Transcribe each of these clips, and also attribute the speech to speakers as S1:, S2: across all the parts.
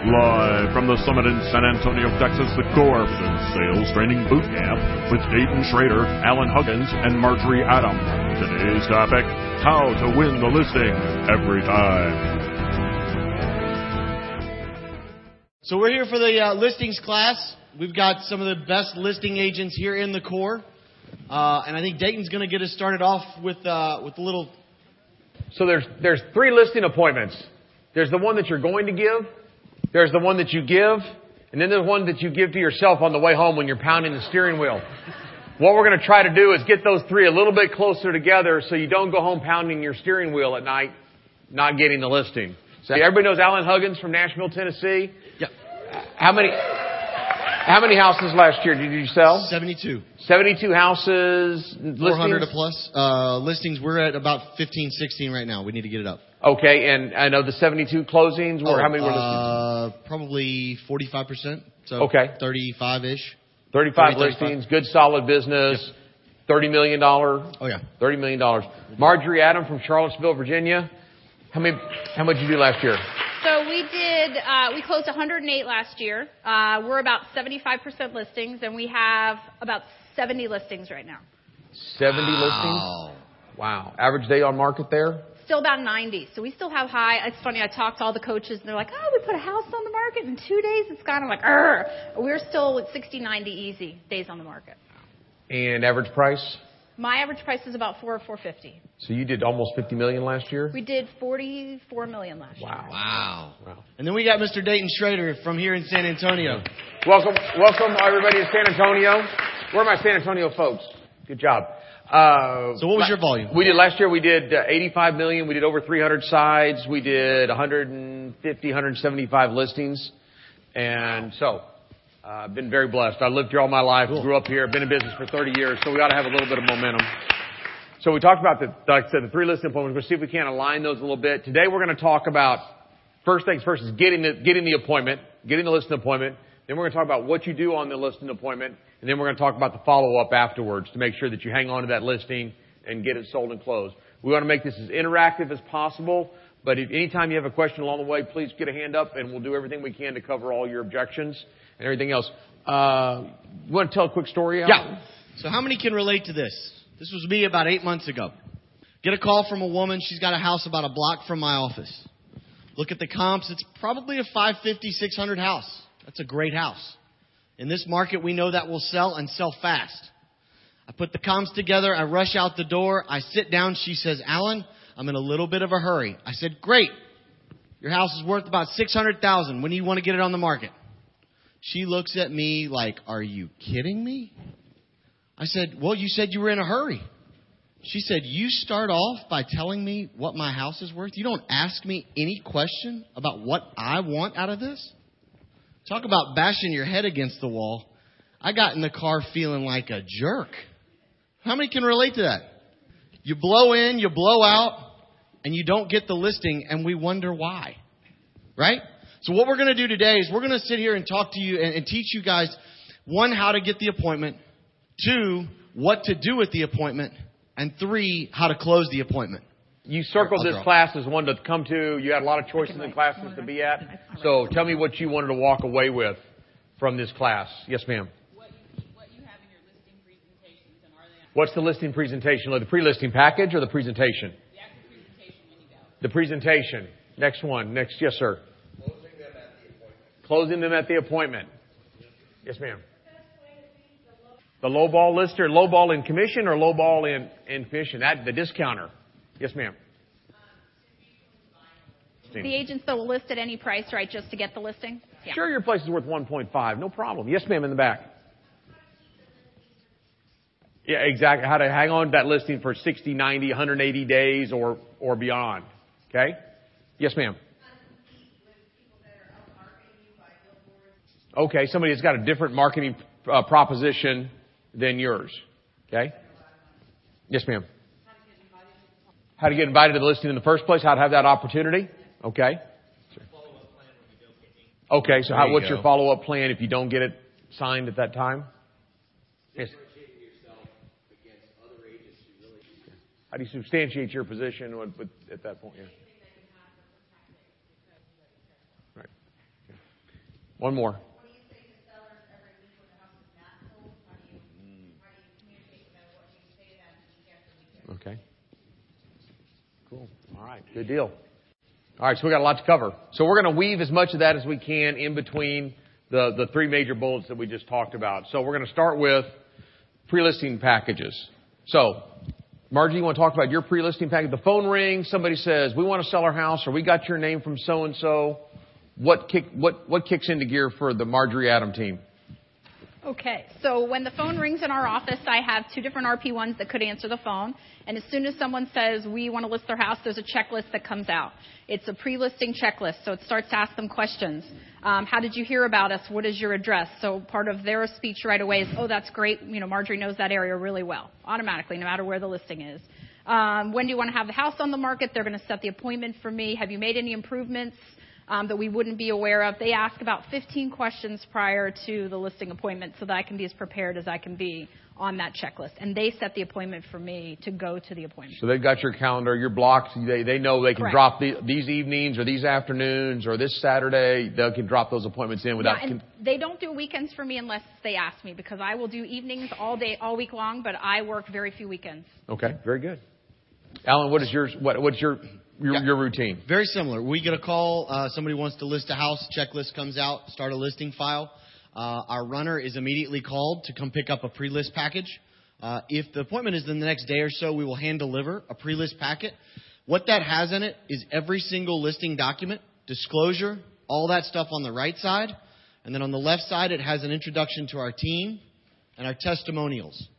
S1: Live from the summit in San Antonio, Texas, the Cooperative Sales Training Boot Camp with Dayton Schrader, Alan Huggins, and Marjorie Adam. Today's topic, how to win the listing every time.
S2: So we're here for the listings class. We've got some of the best listing agents here in the core. And I think Dayton's going to get us started off with a little...
S3: So there's 3 listing appointments. There's the one that you're going to give. There's the one that you give. And then there's one that you give to yourself on the way home when you're pounding the steering wheel. What we're going to try to do is get those 3 a little bit closer together so you don't go home pounding your steering wheel at night, not getting the listing. So everybody knows Alan Huggins from Nashville, Tennessee?
S2: Yep.
S3: How many houses last year did you sell?
S2: 72.
S3: 72 houses.
S2: 400 plus. Listings, we're at about 15, 16 right now. We need to get it up.
S3: Okay, and I know the 72 closings were, how many were listings?
S2: Probably 45%. So
S3: okay.
S2: 35-ish.
S3: 35 listings, good solid business, yep. $30 million.
S2: Oh yeah.
S3: $30 million. Marjorie Adam from Charlottesville, Virginia. How much did you do last year?
S4: So we closed 108 last year. We're about 75% listings, and we have about 70 listings right now.
S3: 70 listings? Wow. Average day on market there?
S4: Still about 90. So we still have high. It's funny, I talked to all the coaches, and they're like, we put a house on the market in 2 days. It's kind of like, We're still at 60, 90 easy days on the market.
S3: And average price?
S4: My average price is about $450.
S3: So you did almost $50 million last year?
S4: We did $44 million last year.
S2: Wow. And then we got Mr. Dayton Schrader from here in San Antonio.
S3: Welcome everybody to San Antonio. Where are my San Antonio folks? Good job.
S2: So what was your volume?
S3: Last year we did 85 million. We did over 300 sides. We did 150, 175 listings. And so, I've been very blessed. I lived here all my life, grew up here, been in business for 30 years, so we ought to have a little bit of momentum. So we talked about like I said, the 3 listing appointments. We're going to see if we can align those a little bit. Today we're going to talk about, first things first is getting the appointment, getting the listing appointment. Then we're going to talk about what you do on the listing appointment. And then we're going to talk about the follow-up afterwards to make sure that you hang on to that listing and get it sold and closed. We want to make this as interactive as possible. But if anytime you have a question along the way, please get a hand up and we'll do everything we can to cover all your objections and everything else. You want to tell a quick story, Alan?
S2: Yeah. So how many can relate to this? This was me about 8 months ago. Get a call from a woman. She's got a house about a block from my office. Look at the comps. It's probably a 550, 600 house. That's a great house. In this market, we know that will sell and sell fast. I put the comps together. I rush out the door. I sit down. She says, Alan, I'm in a little bit of a hurry. I said, great. Your house is worth about $600,000. When do you want to get it on the market? She looks at me like, are you kidding me? I said, well, you said you were in a hurry. She said, you start off by telling me what my house is worth. You don't ask me any question about what I want out of this. Talk about bashing your head against the wall. I got in the car feeling like a jerk. How many can relate to that? You blow in, you blow out, and you don't get the listing, and we wonder why. Right? So what we're going to do today is we're going to sit here and talk to you and teach you guys, 1, how to get the appointment, 2, what to do with the appointment, and 3, how to close the appointment.
S3: You circled this class as one to come to. You had a lot of choices in classes to be at. So tell me what you wanted to walk away with from this class. Yes, ma'am.
S5: What you have in your listing presentations, and are they?
S3: What's the listing presentation? The pre-listing package or the presentation?
S5: The actual presentation when you go.
S3: The presentation. Next one. Next. Yes, sir.
S6: Closing them at the appointment.
S3: Closing them at the appointment. Yes, ma'am. The low ball lister, low ball in commission or low ball in commission? The discounter. Yes, ma'am.
S4: The agents that will list at any price, right, just to get the listing? Yeah.
S3: Sure, your place is worth 1.5. No problem. Yes, ma'am, in the back. Yeah, exactly. How to hang on to that listing for 60, 90, 180 days or beyond. Okay? Yes, ma'am. Okay, somebody that's got a different marketing proposition than yours. Okay? Yes, ma'am. How to get invited to the listing in the first place, how to have that opportunity. Okay. Okay, so what's your follow-up plan if you don't get it signed at that time? Yes. How do you substantiate your position at that point? Yeah. Right. One more.
S4: What do you say to sellers every week when the house is not sold? How do you communicate with them? What do you say to them week after week?
S3: Okay. Cool. All right. Good deal. All right. So we got a lot to cover. So we're going to weave as much of that as we can in between the three major bullets that we just talked about. So we're going to start with pre-listing packages. So, Margie, you want to talk about your pre-listing package? The phone rings. Somebody says, we want to sell our house, or we got your name from so-and-so. What kicks into gear for the Marjorie Adam team?
S4: Okay, so when the phone rings in our office, I have two different RP1s that could answer the phone. And as soon as someone says, we want to list their house, there's a checklist that comes out. It's a pre-listing checklist, so it starts to ask them questions. How did you hear about us? What is your address? So part of their speech right away is, oh, that's great. You know, Marjorie knows that area really well, automatically, no matter where the listing is. When do you want to have the house on the market? They're going to set the appointment for me. Have you made any improvements that we wouldn't be aware of? They ask about 15 questions prior to the listing appointment so that I can be as prepared as I can be on that checklist. And they set the appointment for me to go to the appointment.
S3: So they've got your calendar, your blocks. They know they can
S4: Correct.
S3: drop these evenings or these afternoons or this Saturday. They can drop those appointments in without...
S4: Yeah, and they don't do weekends for me unless they ask me, because I will do evenings all day, all week long, but I work very few weekends.
S3: Okay, very good. Alan, what is yours? What's your routine?
S2: Very similar. We get a call. Somebody wants to list a house. Checklist comes out. Start a listing file. Our runner is immediately called to come pick up a pre-list package. If the appointment is in the next day or so, we will hand deliver a pre-list packet. What that has in it is every single listing document, disclosure, all that stuff on the right side. And then on the left side, it has an introduction to our team and our testimonials.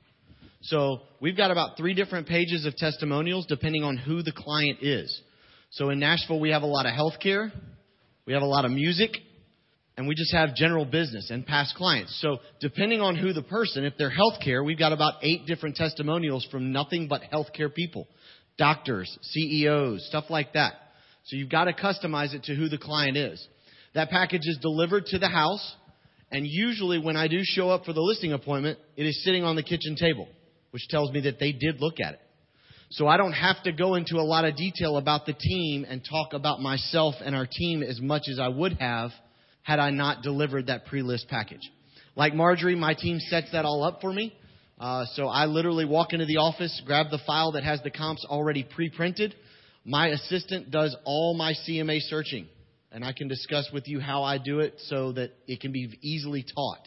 S2: So we've got about 3 different pages of testimonials depending on who the client is. So in Nashville, we have a lot of healthcare, we have a lot of music, and we just have general business and past clients. So depending on who the person, if they're healthcare, we've got about 8 different testimonials from nothing but healthcare people, doctors, CEOs, stuff like that. So you've got to customize it to who the client is. That package is delivered to the house, and usually when I do show up for the listing appointment, it is sitting on the kitchen table, which tells me that they did look at it. So I don't have to go into a lot of detail about the team and talk about myself and our team as much as I would have had I not delivered that pre-list package. Like Marjorie, my team sets that all up for me. So I literally walk into the office, grab the file that has the comps already pre-printed. My assistant does all my CMA searching, and I can discuss with you how I do it so that it can be easily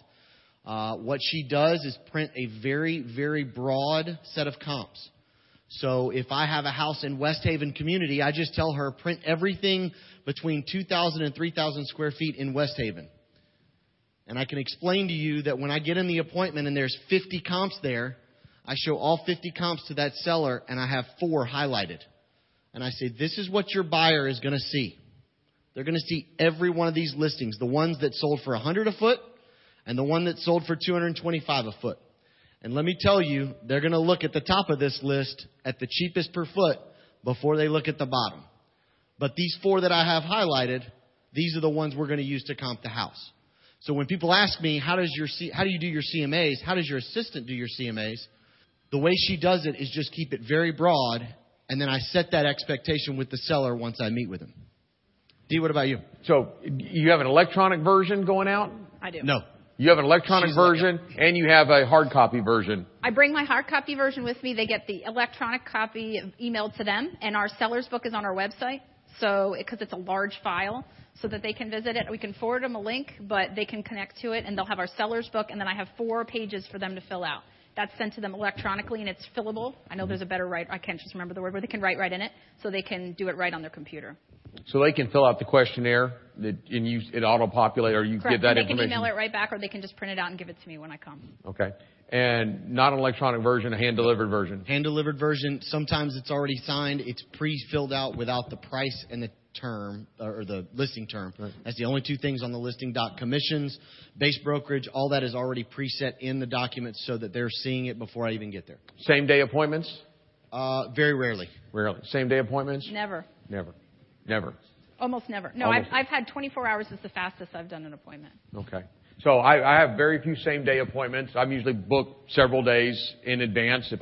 S2: taught. What she does is print a very, very broad set of comps. So if I have a house in West Haven community, I just tell her print everything between 2,000 and 3,000 square feet in West Haven. And I can explain to you that when I get in the appointment and there's 50 comps there, I show all 50 comps to that seller and I have 4 highlighted. And I say, this is what your buyer is going to see. They're going to see every one of these listings, the ones that sold for $100 a foot and the one that sold for $225 a foot. And let me tell you, they're going to look at the top of this list at the cheapest per foot before they look at the bottom. But these 4 that I have highlighted, these are the ones we're going to use to comp the house. So when people ask me, how do you do your CMAs? How does your assistant do your CMAs? The way she does it is just keep it very broad, and then I set that expectation with the seller once I meet with him. Dee, what about you?
S3: So you have an electronic version going out?
S4: I do.
S2: No.
S3: You have an electronic version, and you have a hard copy version.
S4: I bring my hard copy version with me. They get the electronic copy emailed to them, and our seller's book is on our website. So, because it's a large file, so that they can visit it. We can forward them a link, but they can connect to it, and they'll have our seller's book, and then I have 4 pages for them to fill out. That's sent to them electronically, and it's fillable. I know there's a better I can't just remember the word, but they can write right in it, so they can do it right on their computer.
S3: So they can fill out the questionnaire, and it auto-populate, or you
S4: Correct.
S3: get that
S4: and they
S3: information?
S4: can email it right back, or they can just print it out and give it to me when I come.
S3: Okay. And not an electronic version, a hand-delivered version?
S2: Hand-delivered version. Sometimes it's already signed. It's pre-filled out without the price and the term, or the listing term. Right. That's the only 2 things on the listing doc. Commissions, base brokerage, all that is already preset in the documents so that they're seeing it before I even get there.
S3: Same-day appointments?
S2: Very rarely.
S3: Rarely. Same-day appointments?
S4: Never.
S3: Never.
S4: Almost never. No, I've had 24 hours is the fastest I've done an appointment.
S3: Okay. So I have very few same-day appointments. I'm usually booked several days in advance if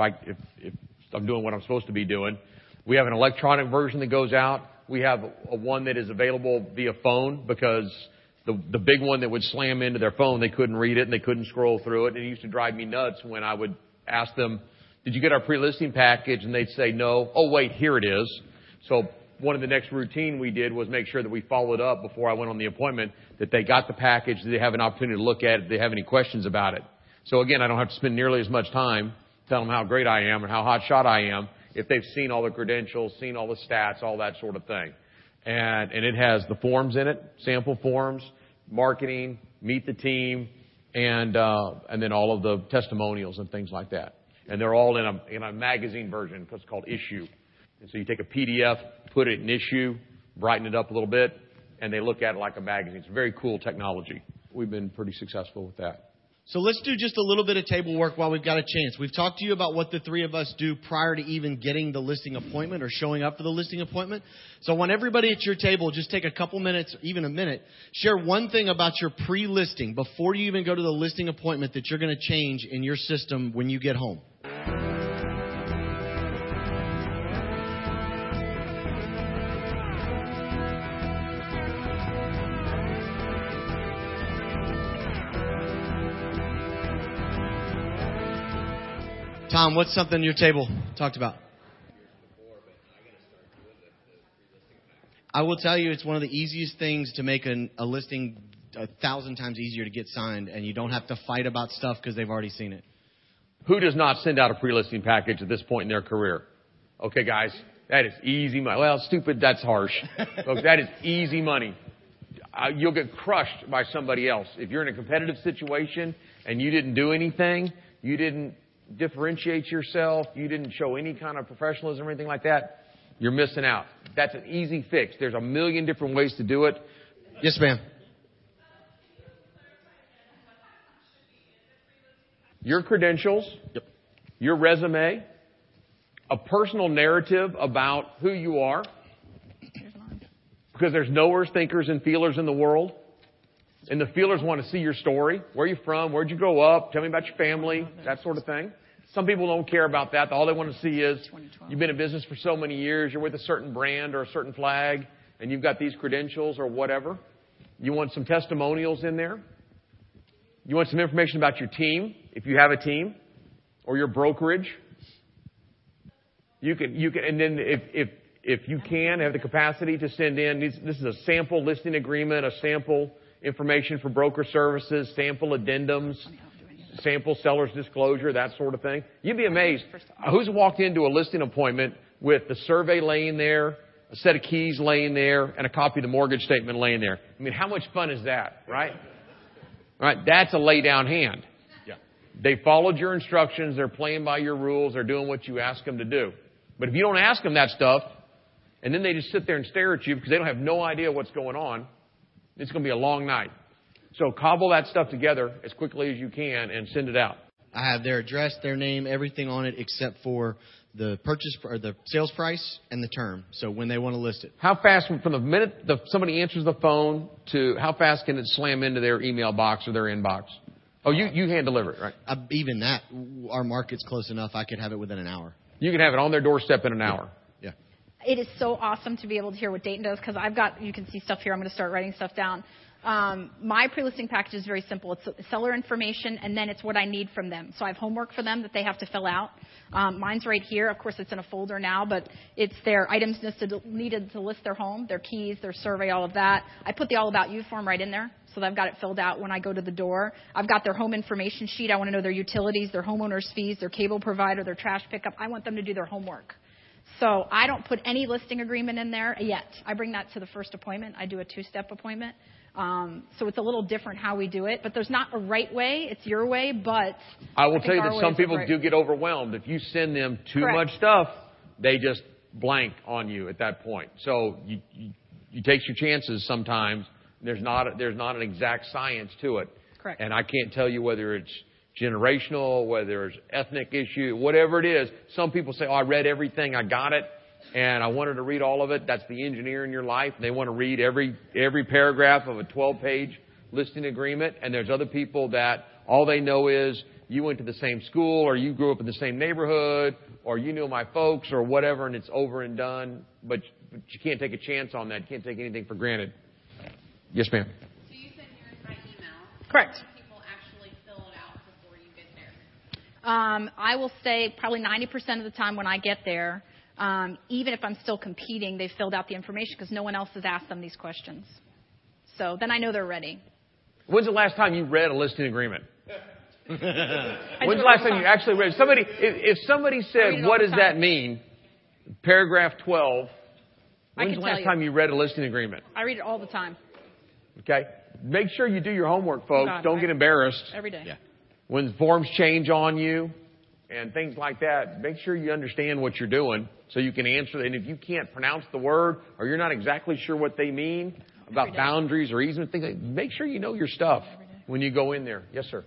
S3: I'm doing what I'm supposed to be doing. We have an electronic version that goes out. We have one that is available via phone because the big one that would slam into their phone. They couldn't read it and they couldn't scroll through it. And it used to drive me nuts when I would ask them, did you get our pre-listing package? And they'd say no. Oh, wait, here it is. So one of the next routine we did was make sure that we followed up before I went on the appointment that they got the package, that they have an opportunity to look at it, if they have any questions about it. So again, I don't have to spend nearly as much time telling them how great I am and how hot shot I am if they've seen all the credentials, seen all the stats, all that sort of thing. And it has the forms in it, sample forms, marketing, meet the team, and then all of the testimonials and things like that. And they're all in a magazine version because it's called Issue. And so you take a PDF, put it in Issue, brighten it up a little bit, and they look at it like a magazine. It's very cool technology. We've been pretty successful with that.
S2: So let's do just a little bit of table work while we've got a chance. We've talked to you about what the three of us do prior to even getting the listing appointment or showing up for the listing appointment. So I want everybody at your table, just take a couple minutes, even a minute, share one thing about your pre-listing before you even go to the listing appointment that you're going to change in your system when you get home. Tom, what's something your table talked about? I will tell you it's one of the easiest things to make a listing 1,000 times easier to get signed, and you don't have to fight about stuff because they've already seen it.
S3: Who does not send out a pre-listing package at this point in their career? Okay, guys, that is easy money. Well, stupid, that's harsh. Look, that is easy money. You'll get crushed by somebody else. If you're in a competitive situation and you didn't do anything, you didn't differentiate yourself, you didn't show any kind of professionalism or anything like that, you're missing out. That's an easy fix. There's a million different ways to do it.
S2: Yes, ma'am.
S3: Your credentials,
S2: Yep.
S3: your resume, a personal narrative about who you are, because there's knowers, thinkers, and feelers in the world. And the feelers want to see your story. Where are you from? Where'd you grow up? Tell me about your family, that sort of thing. Some people don't care about that. All they want to see is you've been in business for so many years, you're with a certain brand or a certain flag, and you've got these credentials or whatever. You want some testimonials in there. You want some information about your team, if you have a team, or your brokerage. You can, and then if you can have the capacity to send in, this is a sample listing agreement, a sample information for broker services, sample addendums, sample seller's disclosure, that sort of thing. You'd be amazed who's walked into a listing appointment with the survey laying there, a set of keys laying there, and a copy of the mortgage statement laying there. I mean, how much fun is that, right? Right? That's a lay down hand.
S2: Yeah.
S3: They followed your instructions. They're playing by your rules. They're doing what you ask them to do. But if you don't ask them that stuff, and then they just sit there and stare at you because they don't have no idea what's going on, it's going to be a long night. So cobble that stuff together as quickly as you can and send it out.
S2: I have their address, their name, everything on it except for the purchase or the sales price and the term. So when they want to list it.
S3: How fast, from the minute somebody answers the phone to how fast can it slam into their email box or their inbox? Oh, you hand deliver it, right?
S2: Even that, our market's close enough. I could have it within an hour.
S3: You can have it on their doorstep in an hour.
S2: Yeah.
S4: It is so awesome to be able to hear what Dayton does because you can see stuff here. I'm going to start writing stuff down. My pre-listing package is very simple. It's seller information, and then it's what I need from them. So I have homework for them that they have to fill out. Mine's right here. Of course, it's in a folder now, but it's their items needed to list their home, their keys, their survey, all of that. I put the All About You form right in there, so that I've got it filled out when I go to the door. I've got their home information sheet. I want to know their utilities, their homeowner's fees, their cable provider, their trash pickup. I want them to do their homework. So I don't put any listing agreement in there yet. I bring that to the first appointment. I do a 2-step appointment. So it's a little different how we do it. But there's not a right way. It's your way. But
S3: I will tell you that some people do get overwhelmed. If you send them too much stuff, they just blank on you at that point. So you take your chances sometimes. There's not an exact science to it.
S4: Correct.
S3: And I can't tell you whether it's generational, whether it's ethnic issue, whatever it is. Some people say, oh, I read everything. I got it. And I wanted to read all of it. That's the engineer in your life. They want to read every paragraph of a 12-page listing agreement. And there's other people that all they know is you went to the same school or you grew up in the same neighborhood or you knew my folks or whatever, and it's over and done. But you can't take a chance on that. You can't take anything for granted. Yes, ma'am.
S5: So you
S4: Correct.
S5: People actually fill it out before you get there.
S4: I will say probably 90% of the time when I get there, even if I'm still competing, they've filled out the information because no one else has asked them these questions. So then I know they're ready.
S3: When's the last time you read a listing agreement? When's the last time you actually read? If somebody said, "What does that mean?" Paragraph 12. When's the last time you read a listing agreement?
S4: I read it all the time.
S3: Okay. Make sure you do your homework, folks. Don't get embarrassed.
S4: Every day.
S2: Yeah.
S3: When forms change on you and things like that, make sure you understand what you're doing so you can answer. And if you can't pronounce the word or you're not exactly sure what they mean about boundaries or easement, things, make sure you know your stuff when you go in there. Yes, sir.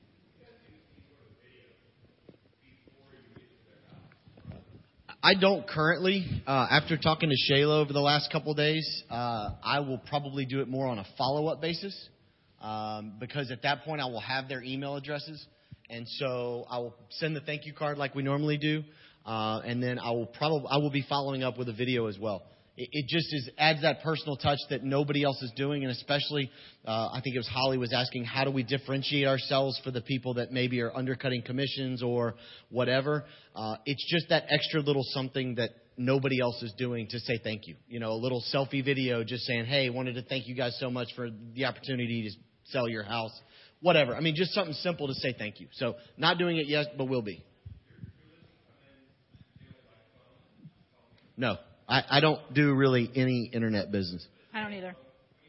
S2: I don't currently. After talking to Shayla over the last couple of days, I will probably do it more on a follow-up basis because at that point I will have their email addresses, and so I will send the thank you card like we normally do, and then I will be following up with a video as well. It just adds that personal touch that nobody else is doing, and especially I think it was Holly was asking, how do we differentiate ourselves for the people that maybe are undercutting commissions or whatever. It's just that extra little something that nobody else is doing to say thank you. You know, a little selfie video just saying, hey, wanted to thank you guys so much for the opportunity to sell your house, whatever. I mean, just something simple to say thank you. So not doing it yet, but will be. No. I don't do really any internet business.
S4: I don't either.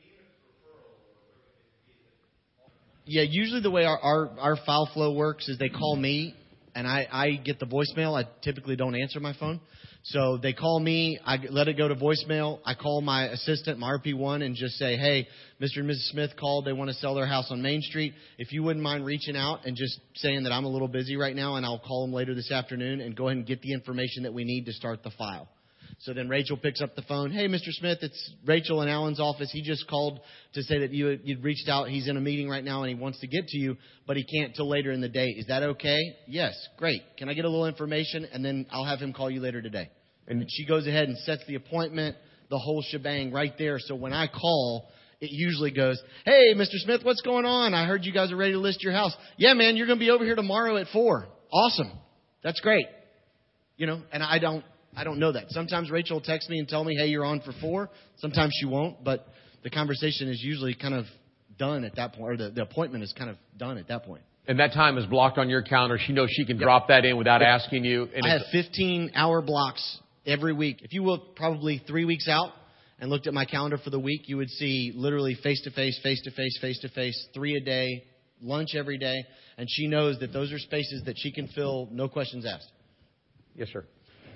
S2: Yeah, usually the way our file flow works is they call me, and I get the voicemail. I typically don't answer my phone. So they call me, I let it go to voicemail. I call my assistant, my RP1, and just say, hey, Mr. and Mrs. Smith called. They want to sell their house on Main Street. If you wouldn't mind reaching out and just saying that I'm a little busy right now, and I'll call them later this afternoon and go ahead and get the information that we need to start the file. So then Rachel picks up the phone. Hey, Mr. Smith, it's Rachel in Alan's office. He just called to say that you'd reached out. He's in a meeting right now, and he wants to get to you, but he can't till later in the day. Is that okay? Yes. Great. Can I get a little information, and then I'll have him call you later today. And she goes ahead and sets the appointment, the whole shebang right there. So when I call, it usually goes, hey, Mr. Smith, what's going on? I heard you guys are ready to list your house. Yeah, man, you're going to be over here tomorrow at 4. Awesome. That's great. You know, and I don't know that. Sometimes Rachel will text me and tell me, hey, you're on for 4. Sometimes she won't, but the conversation is usually kind of done at that point, or the appointment is kind of done at that point.
S3: And that time is blocked on your calendar. She knows she can drop that in without asking you. And
S2: I have 15-hour blocks every week. If you look probably 3 weeks out and looked at my calendar for the week, you would see literally face-to-face, face-to-face, face-to-face, 3 a day, lunch every day. And she knows that those are spaces that she can fill, no questions asked.
S3: Yes, sir.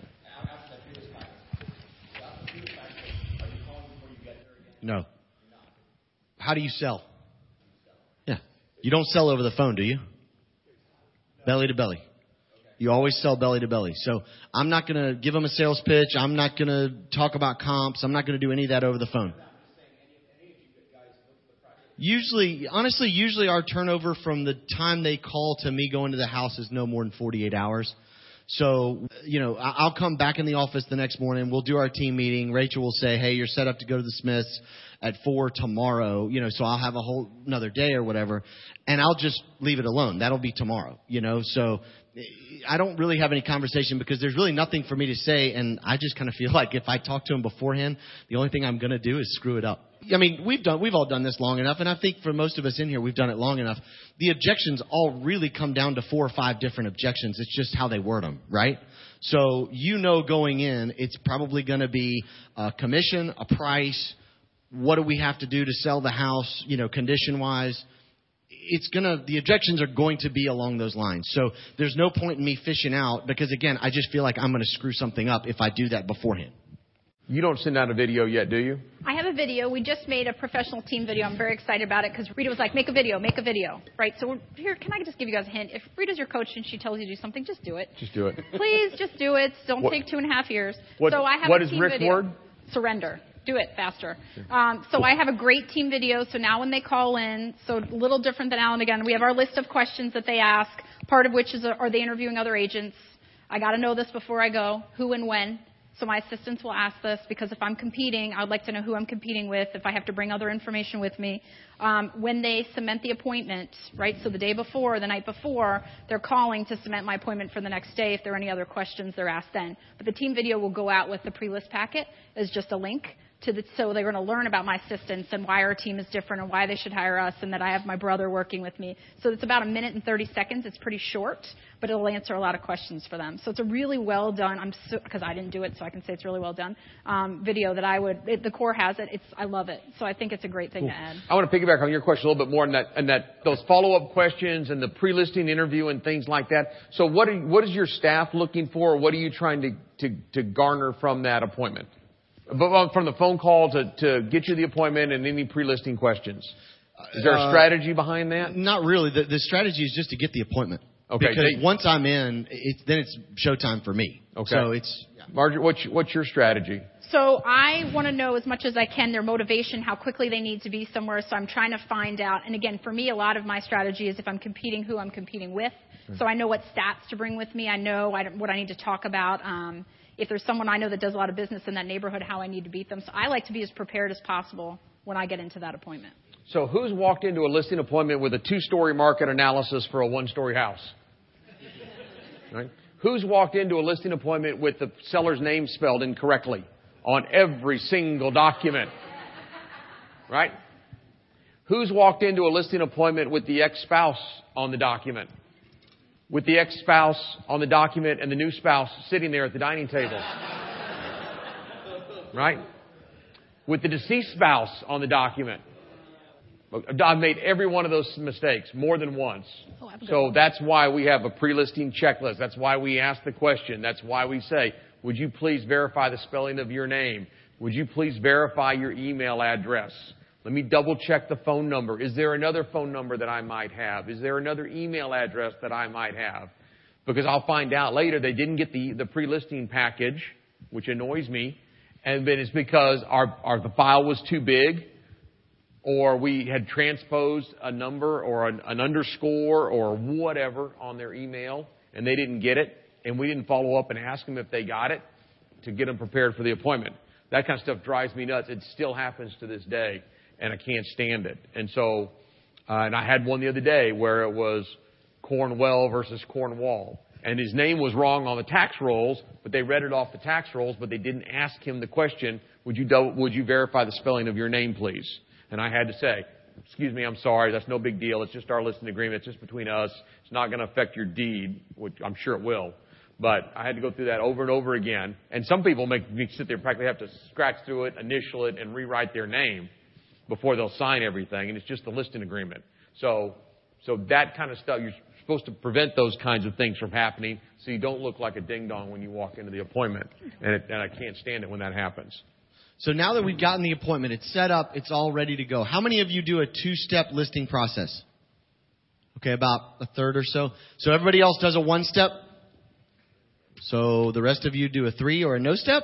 S2: No. How do you sell? Yeah. You don't sell over the phone, do you? Belly to belly. You always sell belly to belly. So I'm not going to give them a sales pitch. I'm not going to talk about comps. I'm not going to do any of that over the phone. Usually our turnover from the time they call to me going to the house is no more than 48 hours. So, you know, I'll come back in the office the next morning. We'll do our team meeting. Rachel will say, hey, you're set up to go to the Smiths at 4 tomorrow. You know, so I'll have a whole another day or whatever. And I'll just leave it alone. That'll be tomorrow, you know. So I don't really have any conversation because there's really nothing for me to say. And I just kind of feel like if I talk to him beforehand, the only thing I'm going to do is screw it up. I mean, we've all done this long enough, and I think for most of us in here, we've done it long enough. The objections all really come down to 4 or 5 different objections. It's just how they word them, right? So you know going in, it's probably going to be a commission, a price, what do we have to do to sell the house, you know, condition-wise. The objections are going to be along those lines. So there's no point in me fishing out because, again, I just feel like I'm going to screw something up if I do that beforehand.
S3: You don't send out a video yet, do you?
S4: I have a video. We just made a professional team video. I'm very excited about it because Rita was like, make a video, right? So here, can I just give you guys a hint? If Rita's your coach and she tells you to do something, just do it.
S3: Just do it.
S4: Please, just do it. Don't take 2.5 years.
S3: What is Rick's
S4: video.
S3: word?
S4: Surrender. Do it faster. So I have a great team video. So now when they call in, so a little different than Alan again, we have our list of questions that they ask, part of which is, are they interviewing other agents? I got to know this before I go. Who and when? So my assistants will ask this because if I'm competing, I would like to know who I'm competing with, if I have to bring other information with me. When they cement the appointment, right, so the day before, the night before, they're calling to cement my appointment for the next day. If there are any other questions, they're asked then. But the team video will go out with the pre-list packet as just a link. So they're going to learn about my assistants and why our team is different and why they should hire us and that I have my brother working with me. So it's about 1 minute and 30 seconds. It's pretty short, but it'll answer a lot of questions for them. So it's a really well done, because I didn't do it, so I can say it's really well done, video that the Core has it. I love it. So I think it's a great thing to add.
S3: I want to piggyback on your question a little bit more on that those follow-up questions and the pre-listing interview and things like that. So what is your staff looking for? What are you trying to garner from that appointment? But from the phone call to get you the appointment and any pre-listing questions. Is there a strategy behind that?
S2: Not really. The strategy is just to get the appointment.
S3: Okay.
S2: Because once I'm in, then it's showtime for me.
S3: Okay.
S2: So it's... Yeah.
S3: Marjorie, what's your strategy?
S4: So I want to know as much as I can their motivation, how quickly they need to be somewhere. So I'm trying to find out. And again, for me, a lot of my strategy is if I'm competing, who I'm competing with. So I know what stats to bring with me. I know what I need to talk about. If there's someone I know that does a lot of business in that neighborhood, how I need to beat them. So I like to be as prepared as possible when I get into that appointment.
S3: So who's walked into a listing appointment with a 2-story market analysis for a 1-story house? Right? Who's walked into a listing appointment with the seller's name spelled incorrectly on every single document? Right? Who's walked into a listing appointment with the ex-spouse on the document? With the ex-spouse on the document and the new spouse sitting there at the dining table. Right? With the deceased spouse on the document. I've made every one of those mistakes more than once. So that's why we have a pre-listing checklist. That's why we ask the question. That's why we say, would you please verify the spelling of your name? Would you please verify your email address? Let me double check the phone number. Is there another phone number that I might have? Is there another email address that I might have? Because I'll find out later they didn't get the pre-listing package, which annoys me. And then it's because the file was too big, or we had transposed a number or an underscore or whatever on their email, and they didn't get it, and we didn't follow up and ask them if they got it to get them prepared for the appointment. That kind of stuff drives me nuts. It still happens to this day. And I can't stand it. And so, and I had one the other day where it was Cornwell versus Cornwall. And his name was wrong on the tax rolls, but they read it off the tax rolls, but they didn't ask him the question, would you verify the spelling of your name, please? And I had to say, excuse me, I'm sorry, that's no big deal. It's just our listing agreement. It's just between us. It's not going to affect your deed, which I'm sure it will. But I had to go through that over and over again. And some people make me sit there and practically have to scratch through it, initial it, and rewrite their name before they'll sign everything, and it's just the listing agreement. So that kind of stuff, you're supposed to prevent those kinds of things from happening so you don't look like a ding-dong when you walk into the appointment. And I can't stand it when that happens.
S2: So now that we've gotten the appointment, it's set up, it's all ready to go. How many of you do a 2-step listing process? Okay, about a third or so. So everybody else does a 1-step? So the rest of you do a 3 or a no-step?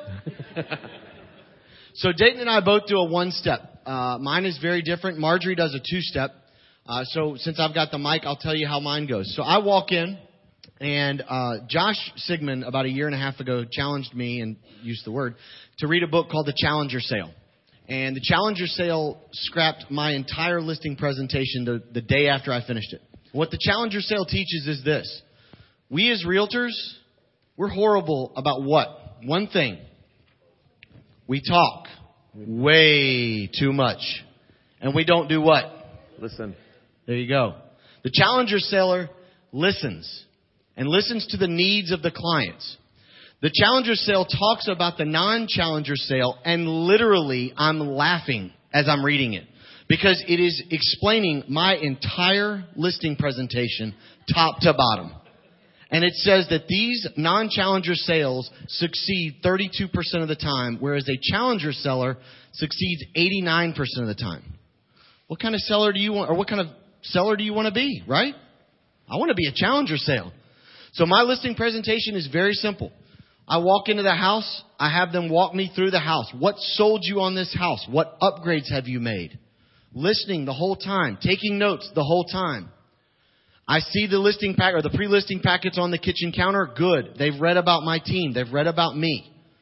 S2: So Dayton and I both do a 1-step. Mine is very different. Marjorie does a 2-step. So since I've got the mic, I'll tell you how mine goes. So I walk in, and Josh Sigmund, about 1.5 years ago, challenged me, and used the word, to read a book called The Challenger Sale. And The Challenger Sale scrapped my entire listing presentation the day after I finished it. What The Challenger Sale teaches is this. We as realtors, we're horrible about what? One thing. We talk way too much. And we don't do what?
S3: Listen.
S2: There you go. The Challenger Seller listens. And listens to the needs of the clients. The Challenger Sale talks about the non-Challenger Sale. And literally, I'm laughing as I'm reading it. Because it is explaining my entire listing presentation top to bottom. And it says that these non-challenger sales succeed 32% of the time, whereas a challenger seller succeeds 89% of the time. What kind of seller do you want, or what kind of seller do you want to be, right? I want to be a challenger sale. So my listing presentation is very simple. I walk into the house. I have them walk me through the house. What sold you on this house? What upgrades have you made? Listening the whole time. Taking notes the whole time. I see the listing pack or the pre-listing packets on the kitchen counter. Good. They've read about my team. They've read about me.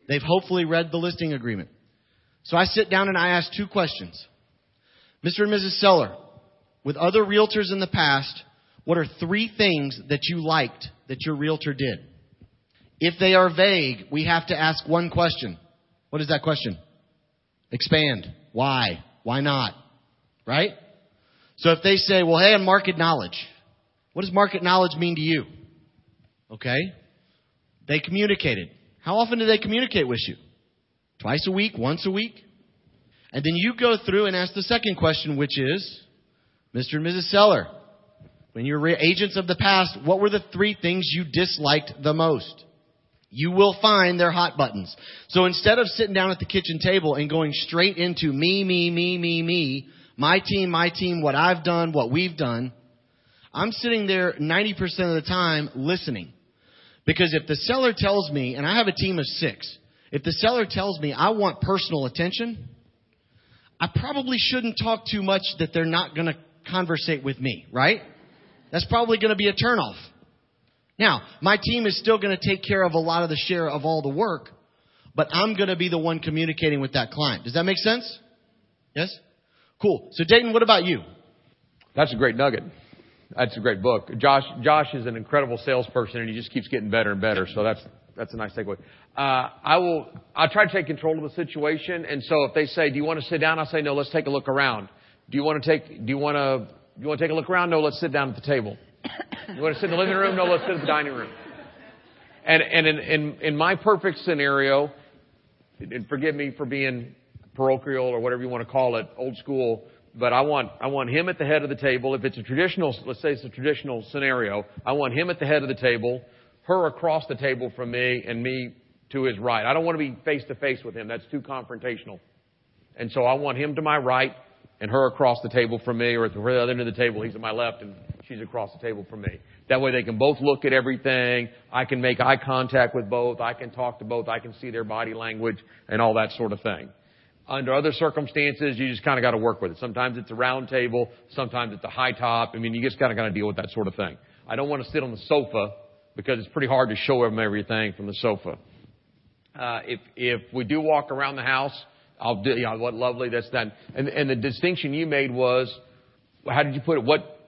S2: They've hopefully read the listing agreement. So I sit down and I ask 2 questions. Mr. and Mrs. Seller, with other realtors in the past, what are 3 things that you liked that your realtor did? If they are vague, we have to ask 1 question. What is that question? Expand. Why? Why not? Right? So if they say, well, hey, market knowledge. What does market knowledge mean to you? Okay. They communicated. How often do they communicate with you? Twice a week? Once a week? And then you go through and ask the second question, which is, Mr. and Mrs. Seller, when you were agents of the past, what were the 3 things you disliked the most? You will find their hot buttons. So instead of sitting down at the kitchen table and going straight into me, my team, what I've done, what we've done, I'm sitting there 90% of the time listening. Because if the seller tells me, and I have a team of 6, if the seller tells me I want personal attention, I probably shouldn't talk too much that they're not going to conversate with me, right? That's probably going to be a turnoff. Now, my team is still going to take care of a lot of the share of all the work, but I'm going to be the one communicating with that client. Does that make sense? Yes? Cool. So, Dayton, what about you?
S3: That's a great nugget. That's a great book. Josh is an incredible salesperson, and he just keeps getting better and better. So that's a nice takeaway. I'll try to take control of the situation. And so if they say, do you want to sit down? I'll say, no, let's take a look around. Do you want to take a look around? No, let's sit down at the table. You want to sit in the living room? No, let's sit at the dining room. And in my perfect scenario, and forgive me for being parochial or whatever you want to call it, old school, but I want him at the head of the table. If it's a traditional, let's say it's a traditional scenario, I want him at the head of the table, her across the table from me, and me to his right. I don't want to be face to face with him. That's too confrontational. And so I want him to my right and her across the table from me, or at the other end of the table, he's at my left and she's across the table from me. That way they can both look at everything. I can make eye contact with both. I can talk to both. I can see their body language and all that sort of thing. Under other circumstances, you just kind of got to work with it. Sometimes it's a round table. Sometimes it's a high top. I mean, you just kind of got to deal with that sort of thing. I don't want to sit on the sofa because it's pretty hard to show them everything from the sofa. If we do walk around the house, I'll do, what lovely, that's done. And the distinction you made was, how did you put it?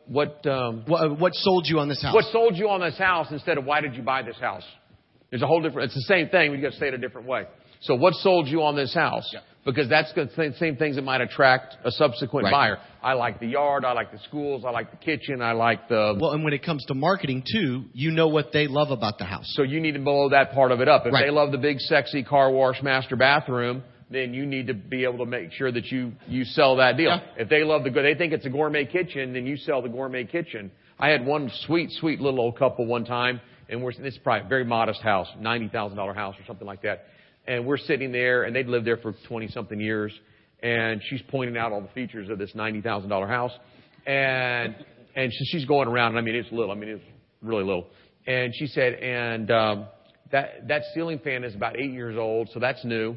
S3: What
S2: sold you on this house?
S3: What sold you on this house instead of why did you buy this house? There's a whole different, it's the same thing, but you got to say it a different way. So what sold you on this house? Yeah. Because that's the same things that might attract a subsequent buyer. I like the yard, I like the schools, I like the kitchen, I like the...
S2: Well, and when it comes to marketing too, you know what they love about the house.
S3: So you need to blow that part of it up. If they love the big, sexy car wash, master bathroom, then you need to be able to make sure that you sell that deal. Yeah. If they love they think it's a gourmet kitchen, then you sell the gourmet kitchen. I had one sweet little old couple one time, and this is probably a very modest house, $90,000 house or something like that. And we're sitting there, and they'd lived there for 20-something years, and she's pointing out all the features of this $90,000 house. And she's going around, and I mean, it's little. I mean, it's really little. And she said, and that ceiling fan is about 8 years old, so that's new.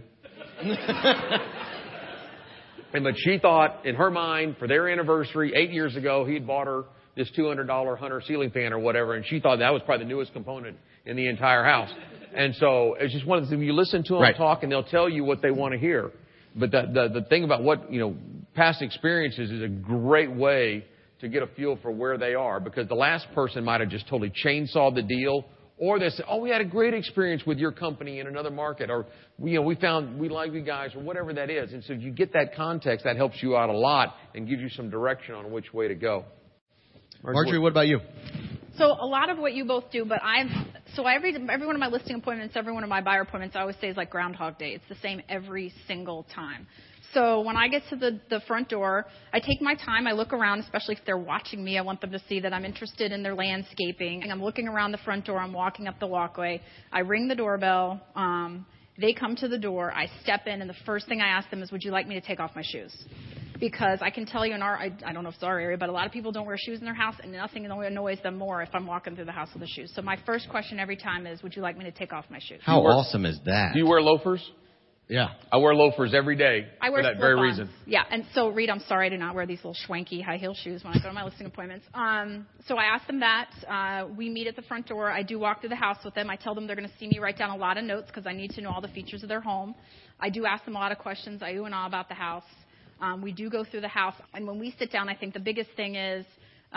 S3: But she thought, in her mind, for their anniversary, 8 years ago, he'd bought her this $200 Hunter ceiling fan or whatever, and she thought that was probably the newest component in the entire house. And so it's just one of the things, you listen to them talk and they'll tell you what they want to hear. But the thing about past experiences is a great way to get a feel for where they are, because the last person might have just totally chainsawed the deal, or they say, oh, we had a great experience with your company in another market, or we like you guys, or whatever that is. And so if you get that context, that helps you out a lot and gives you some direction on which way to go.
S2: Marjorie, what about you?
S4: So a lot of what you both do, but every one of my listing appointments, every one of my buyer appointments, I always say is like Groundhog Day. It's the same every single time. So when I get to the front door, I take my time. I look around, especially if they're watching me. I want them to see that I'm interested in their landscaping. And I'm looking around the front door. I'm walking up the walkway. I ring the doorbell. They come to the door. I step in, and the first thing I ask them is, would you like me to take off my shoes? Because I can tell you I don't know if it's our area, but a lot of people don't wear shoes in their house, and nothing annoys them more if I'm walking through the house with the shoes. So my first question every time is, would you like me to take off my shoes?
S2: How awesome is that?
S3: Do you wear loafers?
S2: Yeah.
S3: I wear loafers every day
S4: I wear
S3: for that very
S4: slip-ons.
S3: reason.
S4: Yeah, and so, Reed, I'm sorry I do not wear these little schwanky high heel shoes when I go to my listing appointments. So I ask them that. We meet at the front door. I do walk through the house with them. I tell them they're going to see me write down a lot of notes because I need to know all the features of their home. I do ask them a lot of questions. I ooh and ah about the house. We do go through the house. And when we sit down, I think the biggest thing is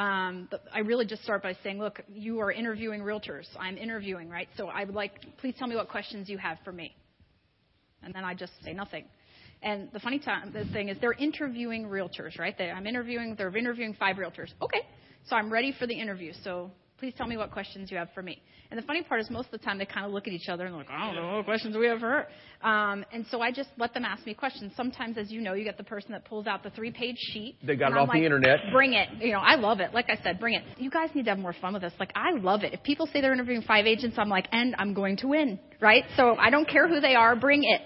S4: I really just start by saying, look, you are interviewing realtors. I'm interviewing, right? So I would like, please tell me what questions you have for me. And then I just say nothing. And the thing is they're interviewing realtors, right? They're interviewing 5 realtors. Okay, so I'm ready for the interview. So please tell me what questions you have for me. And the funny part is most of the time they kind of look at each other and they're like, I don't know what questions we have for her. And so I just let them ask me questions. Sometimes, as you know, you get the person that pulls out the 3-page sheet.
S3: They got it off the internet.
S4: Bring it. I love it. Like I said, bring it. You guys need to have more fun with this. Like, I love it. If people say they're interviewing 5 agents, I'm like, and I'm going to win, right? So I don't care who they are. Bring it.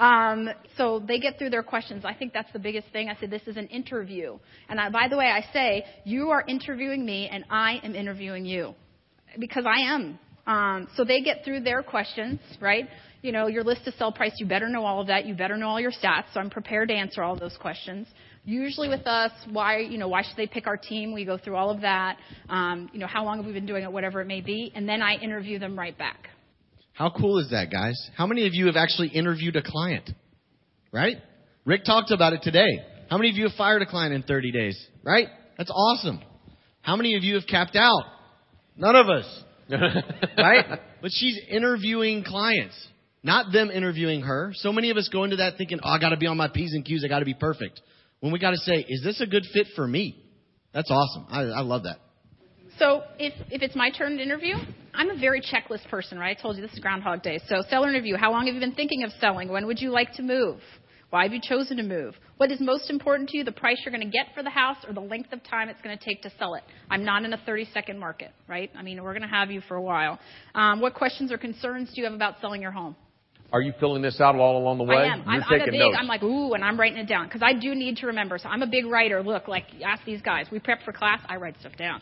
S4: So they get through their questions. I think that's the biggest thing. I said, this is an interview. And by the way, I say, you are interviewing me and I am interviewing you because I am. So they get through their questions, right? Your list to sell price, you better know all of that. You better know all your stats. So I'm prepared to answer all those questions. Usually with us, why should they pick our team? We go through all of that. How long have we been doing it, whatever it may be. And then I interview them right back.
S2: How cool is that, guys? How many of you have actually interviewed a client? Right? Rick talked about it today. How many of you have fired a client in 30 days? Right? That's awesome. How many of you have capped out? None of us. Right? But she's interviewing clients, not them interviewing her. So many of us go into that thinking, I got to be on my P's and Q's. I got to be perfect. When we got to say, is this a good fit for me? That's awesome. I love that.
S4: So if it's my turn to interview, I'm a very checklist person, right? I told you this is Groundhog Day. So seller interview. How long have you been thinking of selling? When would you like to move? Why have you chosen to move? What is most important to you, the price you're going to get for the house or the length of time it's going to take to sell it? I'm not in a 30-second market, right? I mean, we're going to have you for a while. What questions or concerns do you have about selling your home?
S3: Are you filling this out all along the way?
S4: I am.
S3: You're
S4: I'm
S3: taking notes.
S4: I'm like, ooh, and I'm writing it down because I do need to remember. So I'm a big writer. Look, like, ask these guys. We prep for class. I write stuff down.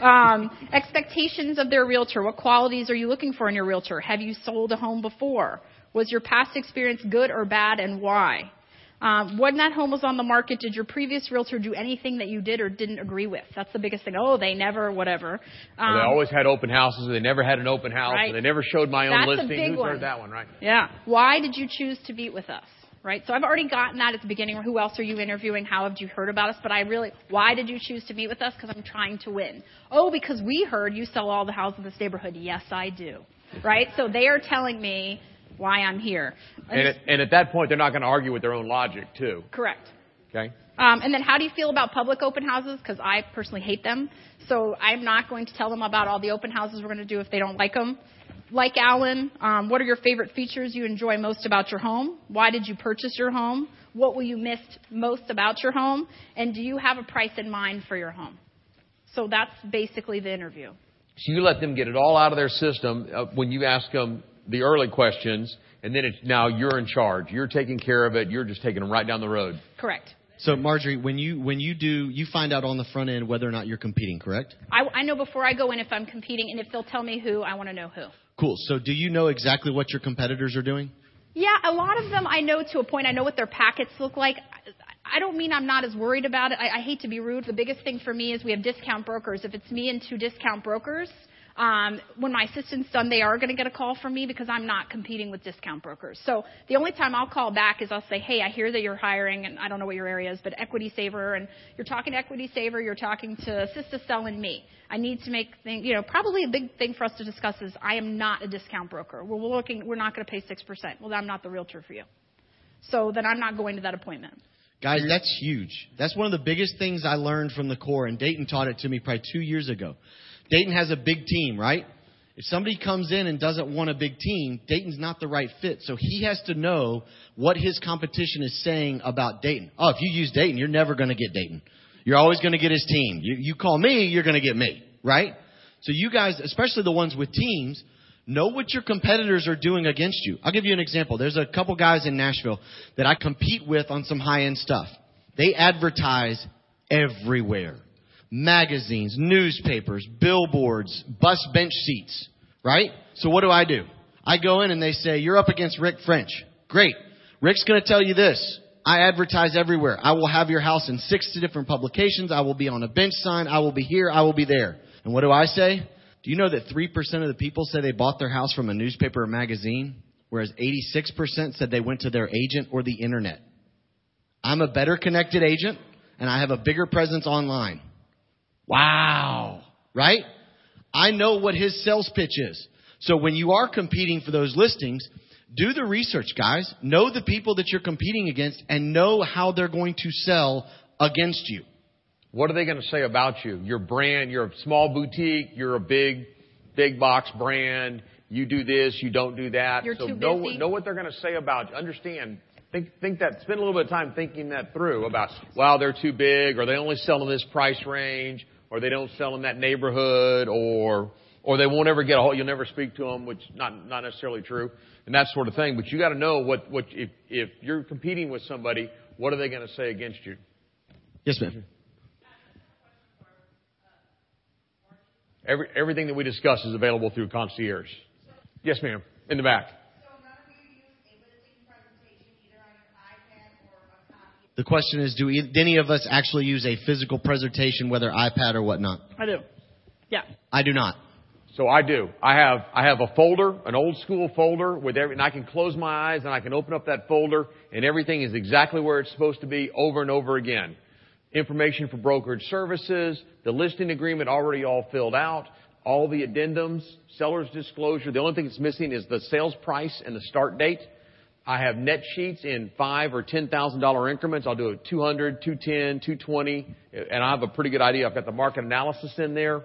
S4: Expectations of their realtor. What qualities are you looking for in your realtor? Have you sold a home before? Was your past experience good or bad, and why? When that home was on the market, did your previous realtor do anything that you did or didn't agree with? That's the biggest thing. Oh, they never, whatever.
S3: They always had open houses. They never had an open house.
S4: Right.
S3: And they never showed my own listing.
S4: That's a big
S3: Who's
S4: one.
S3: heard that one, right?
S4: Yeah. Why did you choose to meet with us? Right? So I've already gotten that at the beginning. Who else are you interviewing? How have you heard about us? But why did you choose to meet with us? Because I'm trying to win. Oh, because we heard you sell all the houses in this neighborhood. Yes, I do. Right? So they are telling me why I'm here.
S3: And at that point, they're not going to argue with their own logic, too.
S4: Correct.
S3: Okay?
S4: And then how do you feel about public open houses? Because I personally hate them. So I'm not going to tell them about all the open houses we're going to do if they don't like them. Like Alan, what are your favorite features you enjoy most about your home? Why did you purchase your home? What will you miss most about your home? And do you have a price in mind for your home? So that's basically the interview.
S3: So you let them get it all out of their system when you ask them the early questions, and then now you're in charge. You're taking care of it. You're just taking them right down the road.
S4: Correct.
S2: So, Marjorie, when you do, you find out on the front end whether or not you're competing, correct?
S4: I know before I go in if I'm competing, and if they'll tell me who, I want to know who.
S2: Cool. So do you know exactly what your competitors are doing?
S4: Yeah, a lot of them I know to a point. I know what their packets look like. I don't mean I'm not as worried about it. I hate to be rude. The biggest thing for me is we have discount brokers. If it's me and 2 discount brokers, when my assistant's done, they are going to get a call from me because I'm not competing with discount brokers. So the only time I'll call back is I'll say, hey, I hear that you're hiring, and I don't know what your area is, but Equity Saver, and you're talking to Equity Saver, you're talking to Assist to Sell and me. I need to make things, probably a big thing for us to discuss is I am not a discount broker. We're not going to pay 6%. Well, I'm not the realtor for you. So then I'm not going to that appointment.
S2: Guys, that's huge. That's one of the biggest things I learned from the core, and Dayton taught it to me probably 2 years ago. Dayton has a big team, right? If somebody comes in and doesn't want a big team, Dayton's not the right fit. So he has to know what his competition is saying about Dayton. Oh, if you use Dayton, you're never going to get Dayton. You're always going to get his team. You call me, you're going to get me, right? So you guys, especially the ones with teams, know what your competitors are doing against you. I'll give you an example. There's a couple guys in Nashville that I compete with on some high-end stuff. They advertise everywhere. Magazines, newspapers, billboards, bus bench seats, right? So what do? I go in and they say, you're up against Rick French. Great. Rick's going to tell you this. I advertise everywhere. I will have your house in 6 different publications. I will be on a bench sign. I will be here. I will be there. And what do I say? Do you know that 3% of the people say they bought their house from a newspaper or magazine, whereas 86% said they went to their agent or the internet? I'm a better connected agent, and I have a bigger presence online. Wow. Right? I know what his sales pitch is. So when you are competing for those listings, do the research, guys. Know the people that you're competing against and know how they're going to sell against you.
S3: What are they going to say about you? Your brand, you're a small boutique, you're a big box brand, you do this, you don't do that.
S4: You're
S3: so
S4: too busy.
S3: know what they're going to say about you. Understand. Think that, spend a little bit of time thinking that through about, wow, they're too big, or they only sell in this price range, or they don't sell in that neighborhood, or they won't ever get a hold, you'll never speak to them, which not necessarily true, and that sort of thing. But you got to know what if you're competing with somebody, what are they going to say against you?
S2: Yes, ma'am.
S3: Everything that we discuss is available through Concierge. Yes, ma'am. In the back.
S2: The question is, do any of us actually use a physical presentation, whether iPad or whatnot?
S5: I do. Yeah.
S2: I do not.
S3: So I do. I have a folder, an old school folder with and I can close my eyes and I can open up that folder and everything is exactly where it's supposed to be over and over again. Information for brokerage services, the listing agreement already all filled out, all the addendums, seller's disclosure. The only thing that's missing is the sales price and the start date. I have net sheets in $5,000 or $10,000 increments. I'll do a 200, 210, 220, and I have a pretty good idea. I've got the market analysis in there.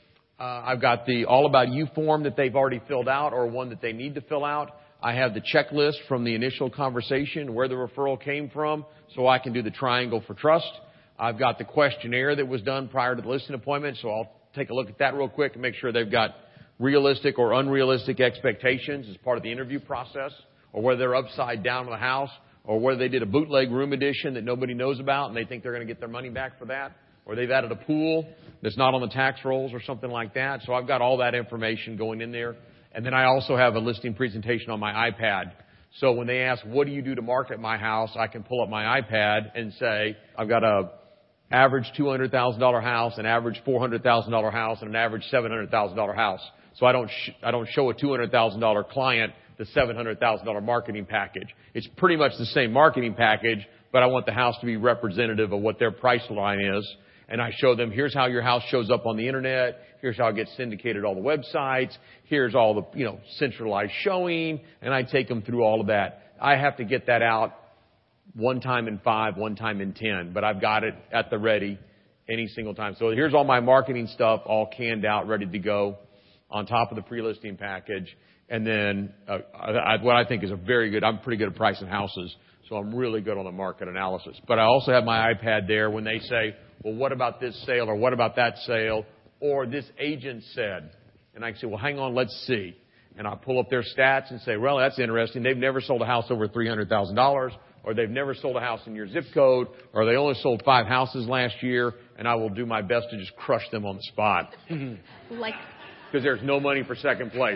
S3: I've got the All About You form that they've already filled out or one that they need to fill out. I have the checklist from the initial conversation, where the referral came from, so I can do the triangle for trust. I've got the questionnaire that was done prior to the listing appointment, so I'll take a look at that real quick and make sure they've got realistic or unrealistic expectations as part of the interview process, or whether they're upside down on the house, or whether they did a bootleg room edition that nobody knows about and they think they're going to get their money back for that, or they've added a pool that's not on the tax rolls or something like that. So I've got all that information going in there. And then I also have a listing presentation on my iPad. So when they ask, what do you do to market my house, I can pull up my iPad and say, I've got a average $200,000 house, an average $400,000 house, and an average $700,000 house. So I don't show a $200,000 client the $700,000 marketing package. It's pretty much the same marketing package, but I want the house to be representative of what their price line is. And I show them, here's how your house shows up on the internet. Here's how it gets syndicated all the websites. Here's all the, centralized showing. And I take them through all of that. I have to get that out one time in 5, one time in 10, but I've got it at the ready any single time. So here's all my marketing stuff all canned out, ready to go on top of the pre-listing package. And then what I think is I'm pretty good at pricing houses, so I'm really good on the market analysis. But I also have my iPad there when they say, well, what about this sale, or what about that sale, or this agent said. And I can say, well, hang on, let's see. And I pull up their stats and say, well, that's interesting. They've never sold a house over $300,000, or they've never sold a house in your zip code, or they only sold 5 houses last year, and I will do my best to just crush them on the spot. Because there's no money for second place.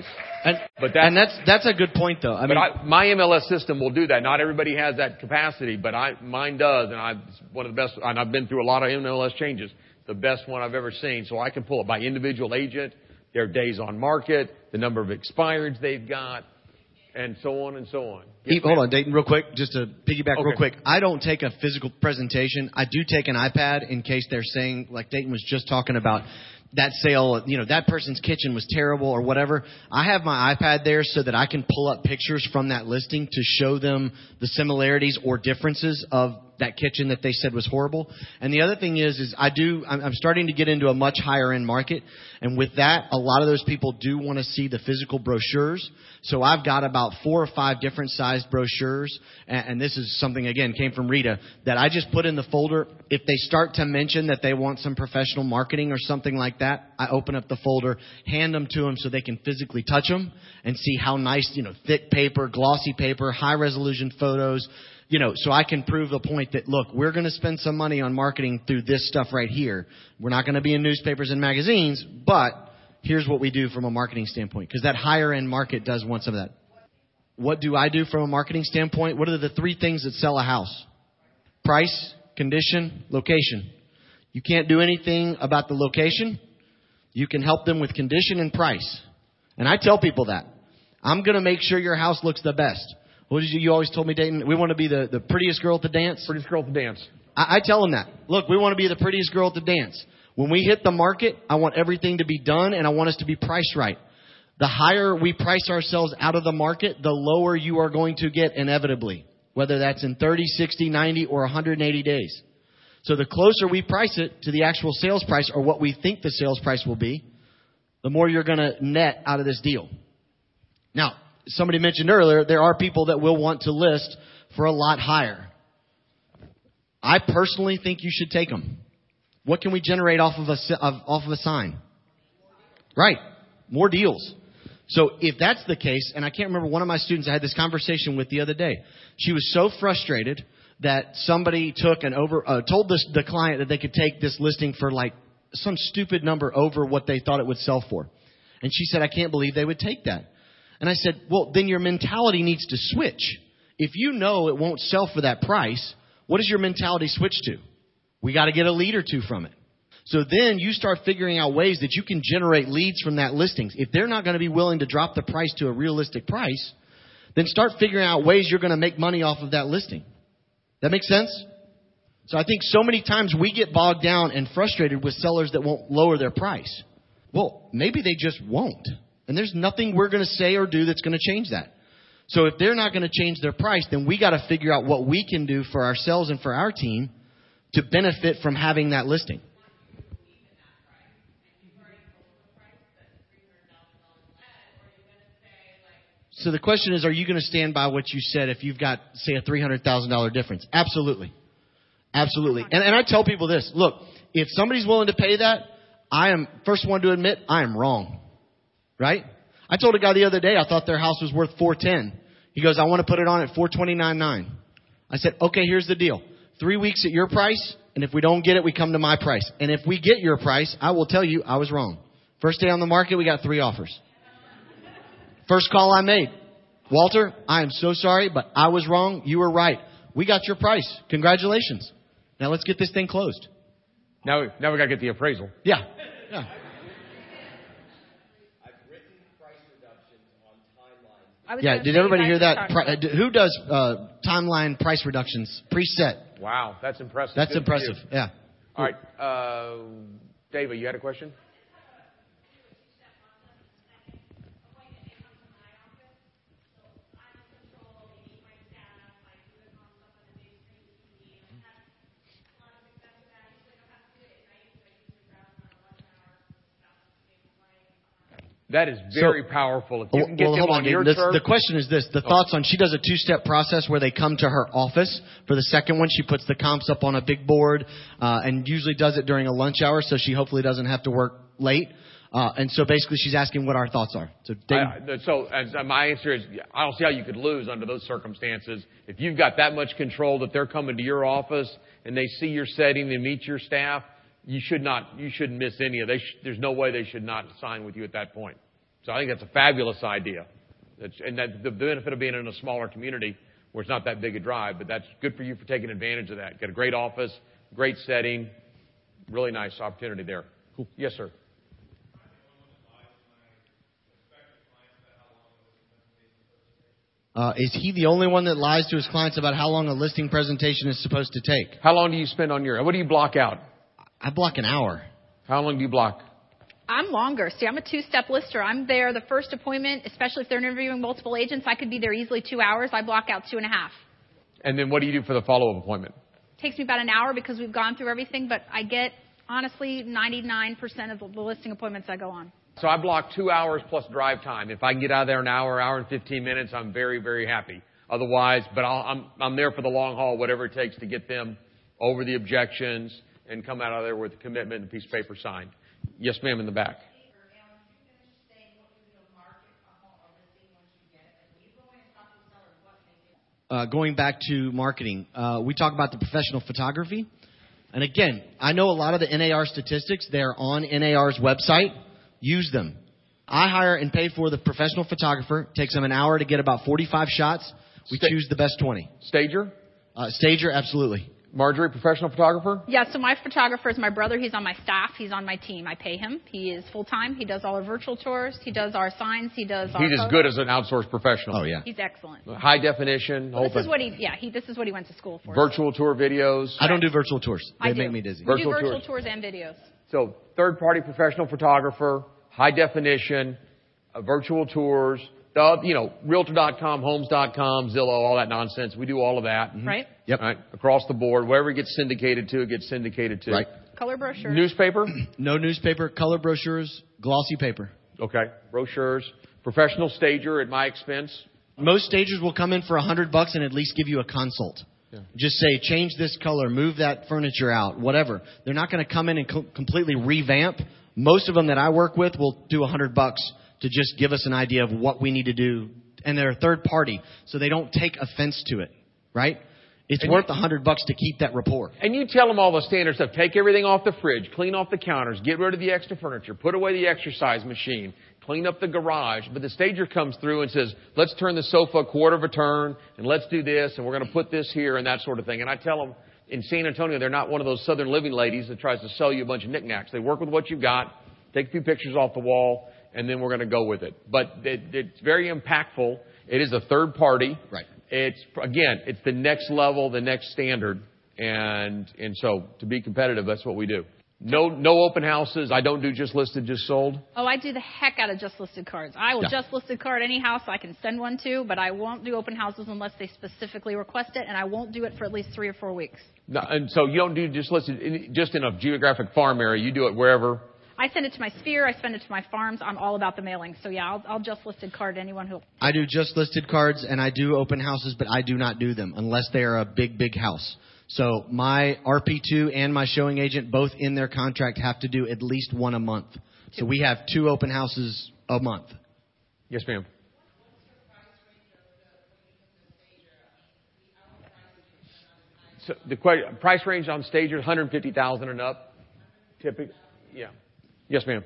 S2: That's a good point, though.
S3: My MLS system will do that. Not everybody has that capacity, but mine does, and it's one of the best. And I've been through a lot of MLS changes. The best one I've ever seen. So I can pull it by individual agent, their days on market, the number of expireds they've got, and so on and so on.
S2: Hold on, Dayton, real quick, just to piggyback real quick. I don't take a physical presentation. I do take an iPad in case they're saying, like Dayton was just talking about, that sale, that person's kitchen was terrible or whatever. I have my iPad there so that I can pull up pictures from that listing to show them the similarities or differences of that kitchen that they said was horrible. And the other thing is I'm starting to get into a much higher end market. And with that, a lot of those people do want to see the physical brochures. So I've got about 4 or 5 different sized brochures. And this is something, again, came from Rita, that I just put in the folder. If they start to mention that they want some professional marketing or something like that, I open up the folder, hand them to them so they can physically touch them and see how nice, thick paper, glossy paper, high resolution photos. So I can prove the point that, look, we're going to spend some money on marketing through this stuff right here. We're not going to be in newspapers and magazines, but here's what we do from a marketing standpoint, because that higher end market does want some of that. what do I do from a marketing standpoint? What are the three things that sell a house? Price, condition, location. You can't do anything about the location. You can help them with condition and price. And I tell people that. I'm going to make sure your house looks the best. What did you always told me, Dayton? We want to be the prettiest girl at the dance.
S3: Prettiest girl at the dance.
S2: I tell them that. Look, we want to be the prettiest girl at the dance. When we hit the market, I want everything to be done, and I want us to be priced right. The higher we price ourselves out of the market, the lower you are going to get inevitably, whether that's in 30, 60, 90, or 180 days. So the closer we price it to the actual sales price or what we think the sales price will be, the more you're going to net out of this deal. Now, somebody mentioned earlier, there are people that will want to list for a lot higher. I personally think you should take them. What can we generate off of a sign? Right. More deals. So if that's the case, and I can't remember one of my students I had this conversation with the other day. She was so frustrated that somebody took told the client that they could take this listing for like some stupid number over what they thought it would sell for. And she said, I can't believe they would take that. And I said, well, then your mentality needs to switch. If you know it won't sell for that price, what does your mentality switch to? We got to get a lead or two from it. So then you start figuring out ways that you can generate leads from that listings. If they're not going to be willing to drop the price to a realistic price, then start figuring out ways you're going to make money off of that listing. That makes sense? So I think so many times we get bogged down and frustrated with sellers that won't lower their price. Well, maybe they just won't. And there's nothing we're going to say or do that's going to change that. So if they're not going to change their price, then we got to figure out what we can do for ourselves and for our team to benefit from having that listing. So the question is, are you going to stand by what you said if you've got, say, a $300,000 difference? Absolutely. Absolutely. And I tell people this. Look, if somebody's willing to pay that, I am first one to admit I am wrong. Right? I told a guy the other day I thought their house was worth $410,000. He goes, I want to put it on at $429,900. I said, okay, here's the deal. 3 weeks at your price, and if we don't get it, we come to my price. And if we get your price, I will tell you I was wrong. First day on the market, we got 3 offers. First call I made. Walter, I am so sorry, but I was wrong. You were right. We got your price. Congratulations. Now let's get this thing closed.
S3: Now we got to get the appraisal.
S2: Yeah.
S6: I've written price reductions on timelines.
S2: Yeah, did everybody hear that? Who does timeline price reductions preset?
S3: Wow, that's impressive.
S2: That's
S3: Good
S2: impressive. Yeah.
S3: All right. David, you had a question? That is very powerful. If you can get them
S2: hold
S3: on your
S2: turf.
S3: turf.
S2: The question is this. The thoughts on, she does a 2-step process where they come to her office. For the second one, she puts the comps up on a big board and usually does it during a lunch hour, so she hopefully doesn't have to work late. And so basically she's asking what our thoughts are. So
S3: my answer is I don't see how you could lose under those circumstances. If you've got that much control that they're coming to your office and they see your setting, they meet your staff, you shouldn't miss any of. There's no way they should not sign with you at that point. So I think that's a fabulous idea. And that's the benefit of being in a smaller community where it's not that big a drive. But that's good for you for taking advantage of that. Got a great office, great setting, really nice opportunity there. Cool. Yes, sir.
S2: Is he the only one that lies to his clients about how long a listing presentation is supposed to take?
S3: How long do you spend on what do you block out?
S2: I block an hour.
S3: How long do you block?
S4: I'm longer. See, I'm a 2-step lister. I'm there the first appointment, especially if they're interviewing multiple agents. I could be there easily 2 hours. I block out 2.5.
S3: And then what do you do for the follow-up appointment?
S4: Takes me about an hour because we've gone through everything, but I get, honestly, 99% of the listing appointments I go on.
S3: So I block 2 hours plus drive time. If I can get out of there an hour and 15 minutes, I'm very, very happy. Otherwise, but I'm there for the long haul, whatever it takes to get them over the objections and come out of there with a commitment and a piece of paper signed. Yes, ma'am, in the back.
S2: Going back to marketing, we talk about the professional photography. And again, I know a lot of the NAR statistics, they're on NAR's website. Use them. I hire and pay for the professional photographer. It takes them an hour to get about 45 shots. We choose the best 20.
S3: Stager?
S2: Stager, absolutely.
S3: Marjorie, professional photographer?
S4: Yeah, so my photographer is my brother. He's on my staff. He's on my team. I pay him. He is full-time. He does all our virtual tours. He does our signs. He does our
S3: He's as
S4: photos.
S3: good as an outsourced professional.
S2: Oh, yeah.
S4: He's excellent.
S3: High definition.
S4: Well, this is what this is what he went to school for.
S3: Virtual tour videos.
S2: I don't do virtual tours.
S4: I
S2: They
S4: do.
S2: make me dizzy.
S4: We do
S3: Virtual
S4: virtual tours and videos.
S3: So third-party professional photographer, high definition, virtual tours, Realtor.com, Homes.com, Zillow, all that nonsense. We do all of that.
S4: Right?
S2: Yep.
S3: Right? Across the board. Wherever it gets syndicated to, it gets syndicated to.
S2: Right.
S4: Color brochures.
S3: Newspaper?
S2: No newspaper, color brochures, glossy paper.
S3: Okay. Brochures. Professional stager at my expense.
S2: Most stagers will come in for $100 and at least give you a consult.
S3: Yeah.
S2: Just say, change this color, move that furniture out, whatever. They're not going to come in and completely revamp. Most of them that I work with will do $100 to just give us an idea of what we need to do. And they're a third party, so they don't take offense to it, right? It's
S3: And
S2: worth $100 to keep that rapport.
S3: And you tell them all the standard stuff. Take everything off the fridge, clean off the counters, get rid of the extra furniture, put away the exercise machine, clean up the garage. But the stager comes through and says, let's turn the sofa a quarter of a turn, and let's do this, and we're going to put this here, and that sort of thing. And I tell them, in San Antonio, they're not one of those Southern Living ladies that tries to sell you a bunch of knickknacks. They work with what you've got, take a few pictures off the wall, and then we're going to go with it. But it's very impactful. It is a third party.
S2: Right.
S3: It's the next level, the next standard. And so to be competitive, that's what we do. No open houses. I don't do just listed, just sold.
S4: Oh, I do the heck out of just listed cards. I will just listed card any house I can send one to, but I won't do open houses unless they specifically request it, and I won't do it for at least 3 or 4 weeks.
S3: No, and so you don't do just listed, just in a geographic farm area. You do it wherever.
S4: I send it to my sphere. I send it to my farms. I'm all about the mailing. So, yeah, I'll just listed card anyone who...
S2: I do just listed cards, and I do open houses, but I do not do them unless they are a big, big house. So my RP2 and my showing agent, both in their contract, have to do at least one a month. So we have 2 open houses a month.
S3: Yes, ma'am. So the price range on stagers, $150,000 and up. Typically, yeah. Yes, ma'am.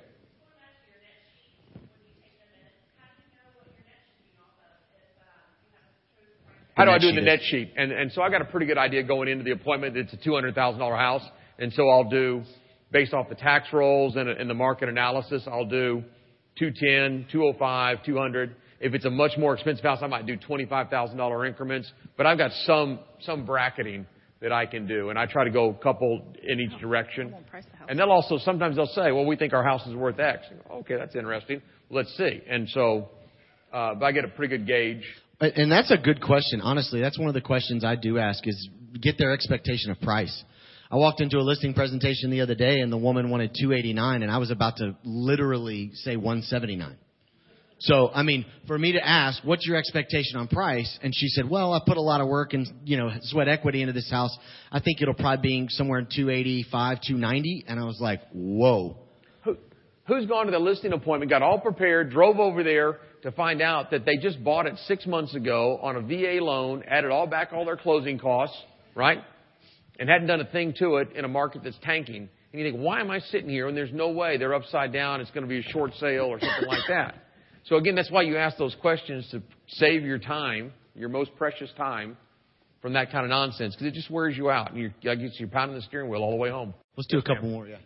S3: How do I do the net sheet? And so I got a pretty good idea going into the appointment. It's a $200,000 house. And so I'll do, based off the tax rolls and the market analysis, I'll do 210, 205, 200. If it's a much more expensive house, I might do $25,000 increments. But I've got some bracketing that I can do. And I try to go a couple in each direction. And sometimes they'll say, well, we think our house is worth X. Okay, that's interesting. Let's see. And so, but I get a pretty good gauge.
S2: And that's a good question. Honestly, that's one of the questions I do ask is get their expectation of price. I walked into a listing presentation the other day and the woman wanted $289 and I was about to literally say $179. So, I mean, for me to ask, what's your expectation on price? And she said, well, I put a lot of work and, sweat equity into this house. I think it'll probably be somewhere in 285, 290. And I was like, whoa.
S3: Who's gone to the listing appointment, got all prepared, drove over there to find out that they just bought it 6 months ago on a VA loan, added all their closing costs, right? And hadn't done a thing to it in a market that's tanking. And you think, why am I sitting here? And there's no way they're upside down. It's going to be a short sale or something like that. So again, that's why you ask those questions, to save your time, your most precious time, from that kind of nonsense, because it just wears you out. And you're pounding the steering wheel all the way home.
S2: Let's do a couple more, yeah.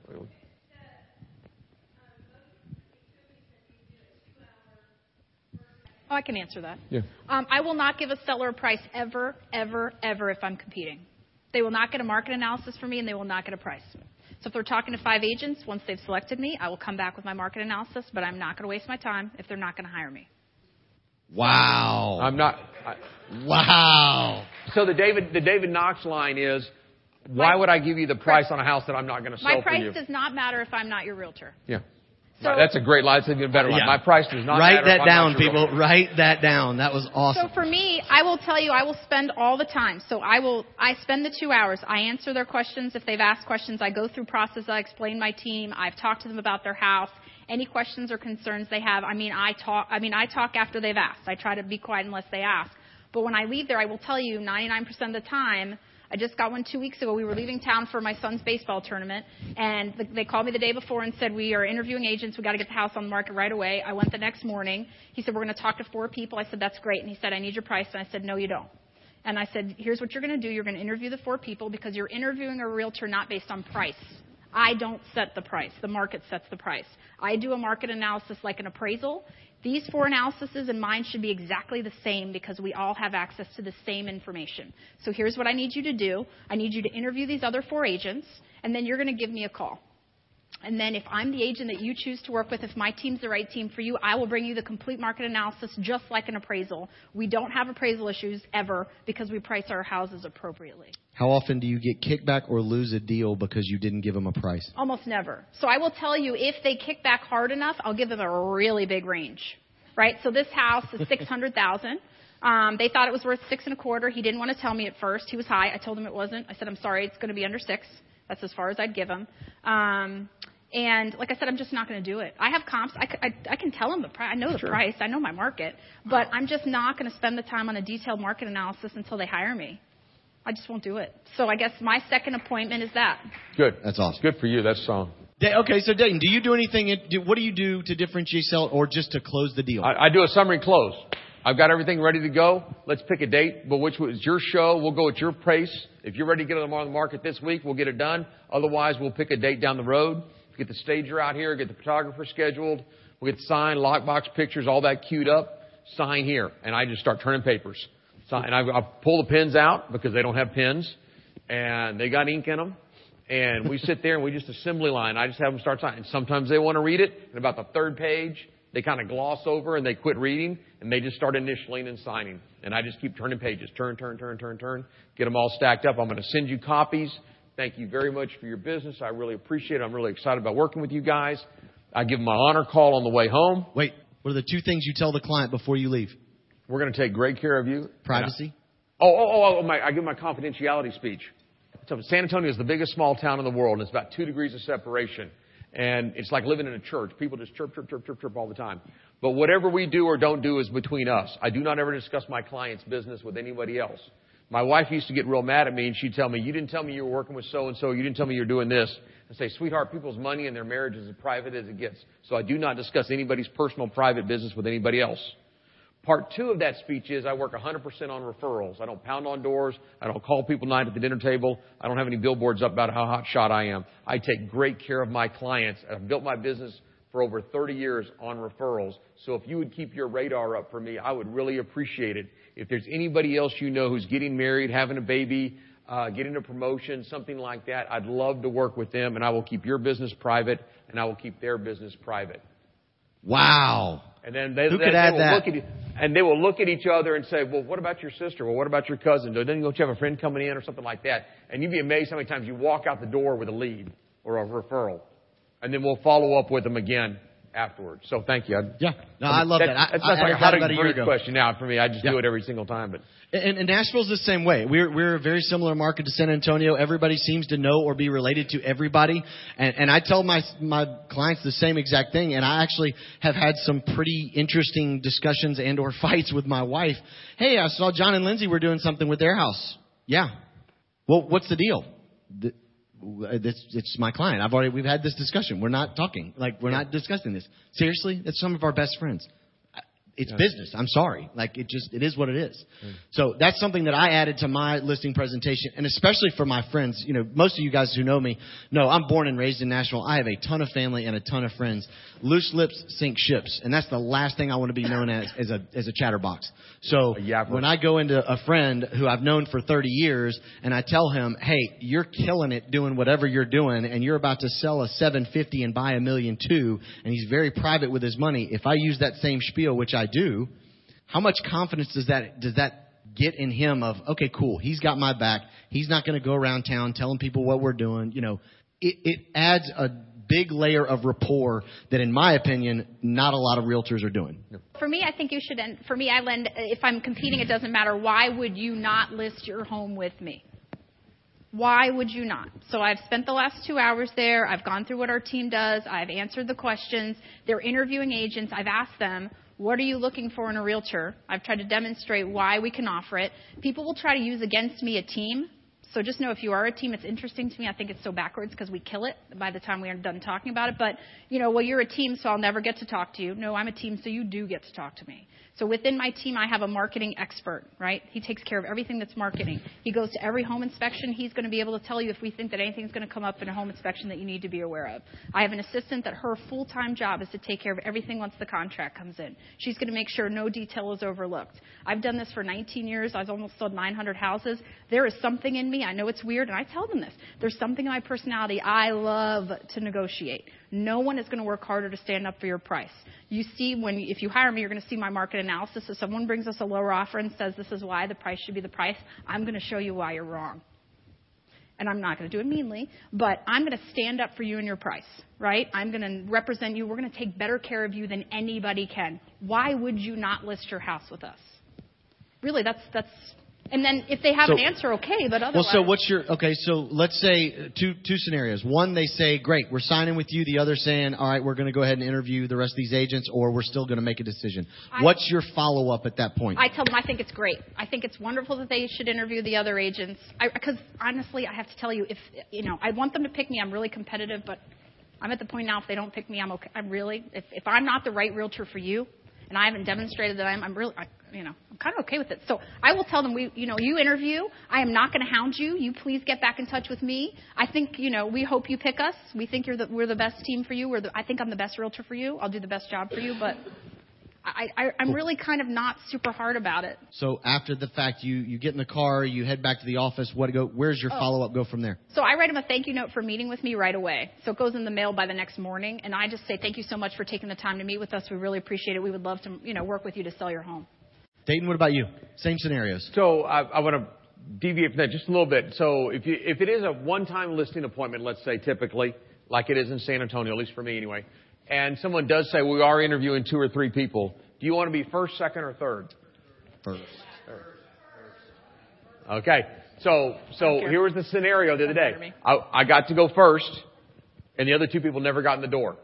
S4: Oh, I can answer that.
S3: Yeah.
S4: I will not give a seller a price ever, ever, ever if I'm competing. They will not get a market analysis from me, and they will not get a price. So if they're talking to 5 agents, once they've selected me, I will come back with my market analysis, but I'm not going to waste my time if they're not going to hire me.
S2: Wow.
S3: I'm not.
S2: Wow.
S3: So the David Knox line is, why would I give you the price on a house that I'm not going to sell for you?
S4: My price does not matter if I'm not your realtor.
S3: Yeah.
S4: So,
S3: that's a great line. It's even better line.
S2: Yeah.
S3: My price does not
S2: Write
S3: matter.
S2: that down, people. Write that down. That was awesome.
S4: So for me, I will tell you, I will spend all the time. So I spend the 2 hours. I answer their questions. If they've asked questions, I go through process. I explain my team. I've talked to them about their house. Any questions or concerns they have. I talk after they've asked. I try to be quiet unless they ask. But when I leave there, I will tell you 99% of the time, I just got one 2 weeks ago. We were leaving town for my son's baseball tournament, and they called me the day before and said, we are interviewing agents. We got to get the house on the market right away. I went the next morning. He said, we're going to talk to 4 people. I said, that's great. And he said, I need your price. And I said, no, you don't. And I said, here's what you're going to do. You're going to interview the 4 people because you're interviewing a realtor not based on price. I don't set the price. The market sets the price. I do a market analysis like an appraisal. These 4 analyses and mine should be exactly the same because we all have access to the same information. So here's what I need you to do. I need you to interview these other 4 agents, and then you're going to give me a call. And then if I'm the agent that you choose to work with, if my team's the right team for you, I will bring you the complete market analysis just like an appraisal. We don't have appraisal issues ever because we price our houses appropriately.
S2: How often do you get kickback or lose a deal because you didn't give them a price?
S4: Almost never. So I will tell you, if they kick back hard enough, I'll give them a really big range. Right? So this house is $600,000. They thought it was worth $6.25. He didn't want to tell me at first. He was high. I told him it wasn't. I said, I'm sorry, it's going to be under $6. That's as far as I'd give him. And like I said, I'm just not going to do it. I have comps. I can tell them the price. I know the price. I know my market. But I'm just not going to spend the time on a detailed market analysis until they hire me. I just won't do it. So I guess my second appointment is that.
S3: Good.
S2: That's awesome.
S3: Good for you. That's strong.
S2: Okay, so Dayton, do you do anything? What do you do to differentiate sell or just to close the deal?
S3: I do a summary close. I've got everything ready to go. Let's pick a date, but which is your show. We'll go at your pace. If you're ready to get them on the market this week, we'll get it done. Otherwise, we'll pick a date down the road. Get the stager out here, get the photographer scheduled. We'll get the sign, lockbox pictures, all that queued up. Sign here. And I just start turning papers. And I pull the pens out because they don't have pens. And they got ink in them. And we sit there and we just assembly line. I just have them start signing. Sometimes they want to read it. And about the 3rd page, they kind of gloss over and they quit reading. And they just start initialing and signing. And I just keep turning pages. Turn. Get them all stacked up. I'm going to send you copies. Thank you very much for your business. I really appreciate it. I'm really excited about working with you guys. I give them my honor call on the way home.
S2: Wait, what are the 2 things you tell the client before you leave?
S3: We're going to take great care of you.
S2: Privacy?
S3: I give my confidentiality speech. So San Antonio is the biggest small town in the world, and it's about 2 degrees of separation. And it's like living in a church. People just chirp all the time. But whatever we do or don't do is between us. I do not ever discuss my client's business with anybody else. My wife used to get real mad at me, and she'd tell me, you didn't tell me you were working with so-and-so. You didn't tell me you're doing this. I say, sweetheart, people's money and their marriage is as private as it gets. So I do not discuss anybody's personal private business with anybody else. Part 2 of that speech is I work 100% on referrals. I don't pound on doors. I don't call people night at the dinner table. I don't have any billboards up about how hot shot I am. I take great care of my clients. I've built my business for over 30 years on referrals. So if you would keep your radar up for me, I would really appreciate it. If there's anybody else you know who's getting married, having a baby, getting a promotion, something like that, I'd love to work with them, and I will keep your business private, and I will keep their business private.
S2: Wow.
S3: And then
S2: Who could add that?
S3: They will look at each other and say, well, what about your sister? Well, what about your cousin? Don't you have a friend coming in or something like that? And you'd be amazed how many times you walk out the door with a lead or a referral. And then we'll follow up with them again afterwards. So thank you.
S2: I love that.
S3: That's
S2: I
S3: like
S2: had
S3: a
S2: about a year ago.
S3: question now for me. I just do it every single time. But
S2: And Nashville's the same way. We're a very similar market to San Antonio. Everybody seems to know or be related to everybody. And I tell my clients the same exact thing. And I actually have had some pretty interesting discussions and or fights with my wife. Hey, I saw John and Lindsay were doing something with their house. Yeah. Well, what's the deal? It's my client. We've had this discussion. We're not talking. We're not discussing this. Seriously? It's some of our best friends. It's business. I'm sorry. It is what it is. So that's something that I added to my listing presentation, and especially for my friends. You know, most of you guys who know me know I'm born and raised in Nashville. I have a ton of family and a ton of friends. Loose lips sink ships, and that's the last thing I want to be known as a chatterbox. So when I go into a friend who I've known for 30 years and I tell him, hey, you're killing it doing whatever you're doing, and you're about to sell a 750 and buy $1.2 million, and he's very private with his money. If I use that same spiel, which I do, how much confidence does that get in him of, okay, cool, he's got my back. He's not going to go around town telling people what we're doing. You know, it adds a big layer of rapport that, in my opinion, not a lot of realtors are doing.
S4: For me, I think you should. For me, I lend. If I'm competing, it doesn't matter. Why would you not list your home with me? Why would you not? So I've spent the last 2 hours there. I've gone through what our team does. I've answered the questions. They're interviewing agents. I've asked them, What are you looking for in a realtor? I've tried to demonstrate why we can offer it. People will try to use against me a team. So just know if you are a team, it's interesting to me. I think it's so backwards because we kill it by the time we are done talking about it. But, well, you're a team, so I'll never get to talk to you. No, I'm a team, so you do get to talk to me. So within my team, I have a marketing expert, right? He takes care of everything that's marketing. He goes to every home inspection. He's going to be able to tell you if we think that anything's going to come up in a home inspection that you need to be aware of. I have an assistant that her full-time job is to take care of everything once the contract comes in. She's going to make sure no detail is overlooked. I've done this for 19 years. I've almost sold 900 houses. There is something in me. I know it's weird, and I tell them this. There's something in my personality. I love to negotiate. No one is going to work harder to stand up for your price. You see, if you hire me, you're going to see my market analysis. If someone brings us a lower offer and says this is why the price should be the price, I'm going to show you why you're wrong. And I'm not going to do it meanly, but I'm going to stand up for you and your price, right? I'm going to represent you. We're going to take better care of you than anybody can. Why would you not list your house with us? Really, that's. And then if they have an answer, okay, but otherwise.
S2: Well, so let's say two scenarios. One, they say, great, we're signing with you. The other saying, all right, we're going to go ahead and interview the rest of these agents, or we're still going to make a decision. What's your follow-up at that point?
S4: I tell them I think it's great. I think it's wonderful that they should interview the other agents. Because honestly, I have to tell you, I want them to pick me. I'm really competitive, but I'm at the point now if they don't pick me, I'm okay. If I'm not the right realtor for you, and I haven't demonstrated that I'm kind of okay with it. So I will tell them, you interview. I am not going to hound you. You please get back in touch with me. I think, we hope you pick us. We think we're the best team for you. I think I'm the best realtor for you. I'll do the best job for you. But I'm really kind of not super hard about it.
S2: So after the fact, you get in the car, you head back to the office. Where's your follow-up go from there?
S4: So I write them a thank you note for meeting with me right away. So it goes in the mail by the next morning. And I just say, thank you so much for taking the time to meet with us. We really appreciate it. We would love to, work with you to sell your home.
S2: Dayton, what about you? Same scenarios.
S3: So I want to deviate from that just a little bit. So if it is a one-time listing appointment, let's say typically, like it is in San Antonio, at least for me anyway, and someone does say we are interviewing 2 or 3 people, do you want to be first, second, or third?
S2: First.
S3: Okay. So here was the scenario the other day. I got to go first, and the other 2 people never got in the door.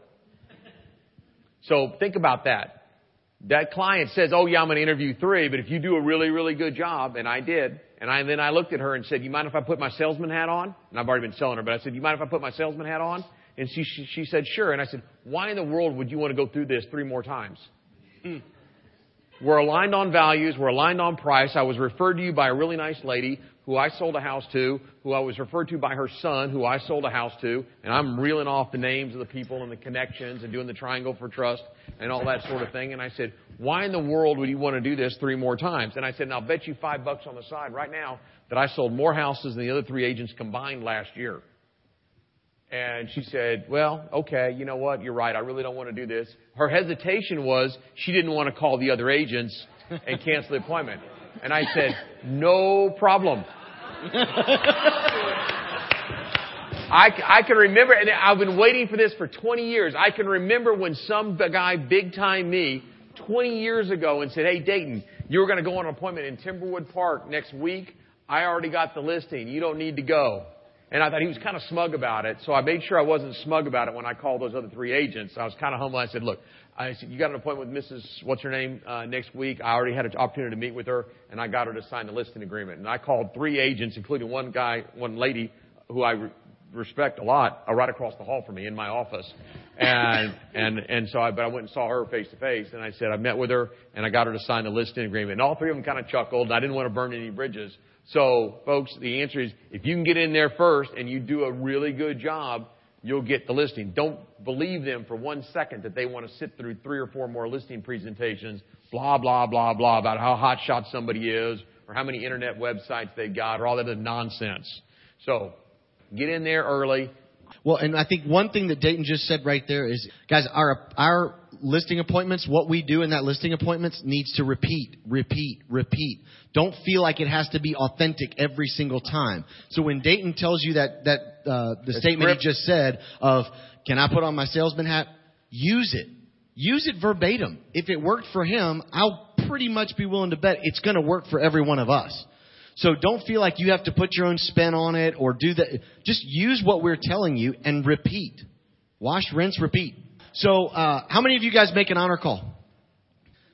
S3: So think about that. That client says, oh, yeah, I'm going to interview 3, but if you do a really, really good job, and I did, and then I looked at her and said, you mind if I put my salesman hat on? And I've already been selling her, but I said, you mind if I put my salesman hat on? And she said, sure. And I said, why in the world would you want to go through this 3 more times? We're aligned on values. We're aligned on price. I was referred to you by a really nice lady who I sold a house to, who I was referred to by her son, who I sold a house to, and I'm reeling off the names of the people and the connections and doing the triangle for trust and all that sort of thing. And I said, why in the world would you want to do this 3 more times? And I said, and I'll bet you $5 on the side right now that I sold more houses than the other 3 agents combined last year. And she said, well, okay, you know what? You're right. I really don't want to do this. Her hesitation was she didn't want to call the other agents and cancel the appointment. And I said, no problem. I can remember, and I've been waiting for this for 20 years. I can remember when some guy big time me 20 years ago and said, hey, Dayton, you were going to go on an appointment in Timberwood Park next week. I already got the listing. You don't need to go. And I thought he was kind of smug about it. So I made sure I wasn't smug about it when I called those other 3 agents. I was kind of humble. I said, look, you got an appointment with Mrs. What's her name next week. I already had an opportunity to meet with her, and I got her to sign the listing agreement. And I called 3 agents, including one lady who I respect a lot, right across the hall from me in my office. But I went and saw her face to face, and I said I met with her, and I got her to sign the listing agreement. And all 3 of them kind of chuckled, and I didn't want to burn any bridges. So, folks, the answer is if you can get in there first and you do a really good job, you'll get the listing. Don't believe them for 1 second that they want to sit through 3 or 4 more listing presentations, blah, blah, blah, blah, about how hot shot somebody is or how many internet websites they got or all that other nonsense. So, get in there early.
S2: Well, and I think one thing that Dayton just said right there is, guys, our listing appointments, what we do in that listing appointments needs to repeat. Don't feel like it has to be authentic every single time. So when Dayton tells you the statement he just said of, can I put on my salesman hat? Use it. Use it verbatim. If it worked for him, I'll pretty much be willing to bet it's going to work for every one of us. So don't feel like you have to put your own spin on it or do that. Just use what we're telling you and repeat. Wash, rinse, repeat. So how many of you guys make an honor call?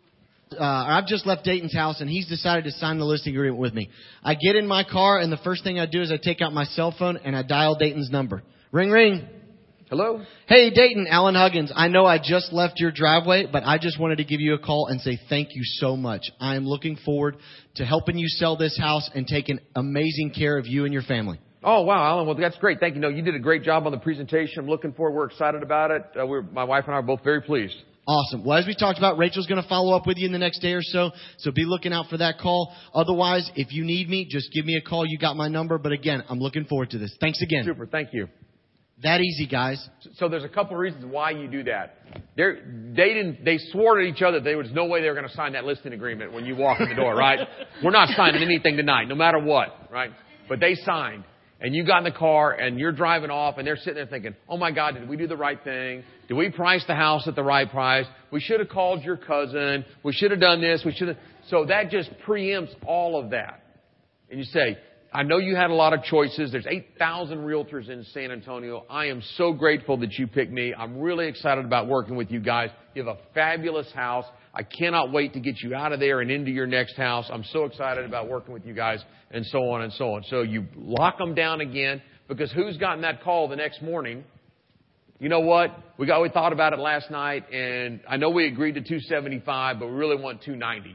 S2: I've just left Dayton's house, and he's decided to sign the listing agreement with me. I get in my car, and the first thing I do is I take out my cell phone, and I dial Dayton's number. Ring, ring.
S3: Hello?
S2: Hey, Dayton, Alan Huggins. I know I just left your driveway, but I just wanted to give you a call and say thank you so much. I am looking forward to helping you sell this house and taking amazing care of you and your family.
S3: Oh, wow, Alan. Well, that's great. Thank you. No, you did a great job on the presentation. I'm looking forward. We're excited about it. My wife and I are both very pleased.
S2: Awesome. Well, as we talked about, Rachel's going to follow up with you in the next day or so, so be looking out for that call. Otherwise, if you need me, just give me a call. You got my number. But again, I'm looking forward to this. Thanks again.
S3: Super. Thank you.
S2: That easy, guys.
S3: So there's a couple of reasons why you do that. They swore at each other there was no way they were going to sign that listing agreement when you walk in the door, right? We're not signing anything tonight, no matter what, right? But they signed. And you got in the car and you're driving off and they're sitting there thinking, oh my God, did we do the right thing? Did we price the house at the right price? We should have called your cousin. We should have done this. So that just preempts all of that. And you say, I know you had a lot of choices. There's 8,000 realtors in San Antonio. I am so grateful that you picked me. I'm really excited about working with you guys. You have a fabulous house. I cannot wait to get you out of there and into your next house. I'm so excited about working with you guys, and so on and so on. So you lock them down again, because who's gotten that call the next morning? You know what? We thought about it last night, and I know we agreed to $275, but we really want $290.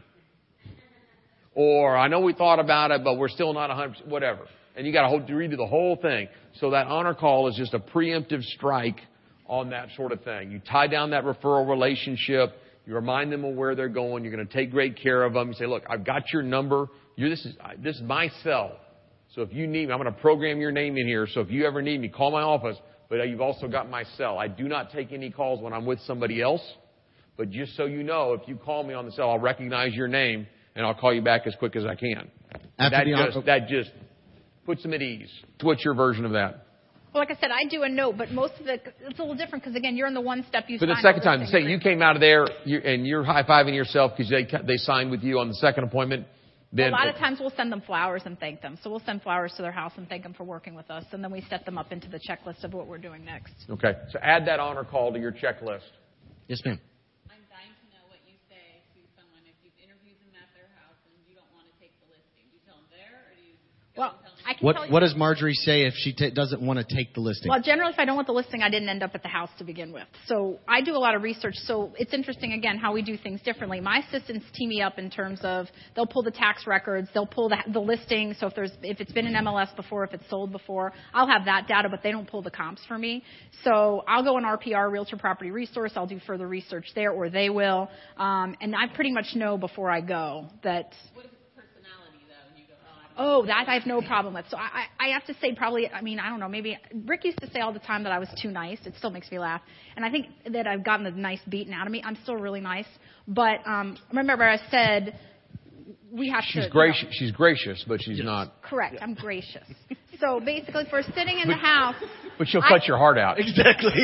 S3: Or I know we thought about it, but we're still not 100%, whatever. And you got to redo the whole thing. So that honor call is just a preemptive strike on that sort of thing. You tie down that referral relationship. You remind them of where they're going. You're going to take great care of them. You say, look, I've got your number. This is my cell. So if you need me, I'm going to program your name in here. So if you ever need me, call my office. But you've also got my cell. I do not take any calls when I'm with somebody else. But just so you know, if you call me on the cell, I'll recognize your name, and I'll call you back as quick as I can. That just puts them at ease. What's your version of that?
S4: Well, like I said, I do a note, but most of it's a little different because, again, you're in the one step you
S3: For
S4: signed.
S3: the second time, say you came out of there and you're high-fiving yourself because they signed with you on the second appointment. Then,
S4: a lot of times we'll send them flowers and thank them. So we'll send flowers to their house and thank them for working with us, and then we set them up into the checklist of what we're doing next.
S3: Okay. So add that honor call to your checklist.
S2: Yes, ma'am.
S5: I'm dying to know what you say to someone if you've interviewed them at their house and you don't want to take the listing. Do you tell them there, or do you go and tell them?
S4: I can tell you.
S2: What does Marjorie say if she doesn't want to take the listing?
S4: Well, generally, if I don't want the listing, I didn't end up at the house to begin with. So I do a lot of research. So it's interesting, again, how we do things differently. My assistants team me up in terms of they'll pull the tax records, they'll pull the listing. So if it's been in MLS before, if it's sold before, I'll have that data, but they don't pull the comps for me. So I'll go on RPR, Realtor Property Resource. I'll do further research there, or they will. And I pretty much know before I go that.
S5: What if it's personality, though, and you go,
S4: Oh, that I have no problem with. So I have to say probably, I don't know, maybe Rick used to say all the time that I was too nice. It still makes me laugh. And I think that I've gotten the nice beaten out of me. I'm still really nice. But remember I said we have to.
S3: Gracious. She's gracious, but she's not.
S4: Correct. I'm gracious. So basically, if we're sitting in the house.
S3: But she'll cut your heart out.
S2: Exactly.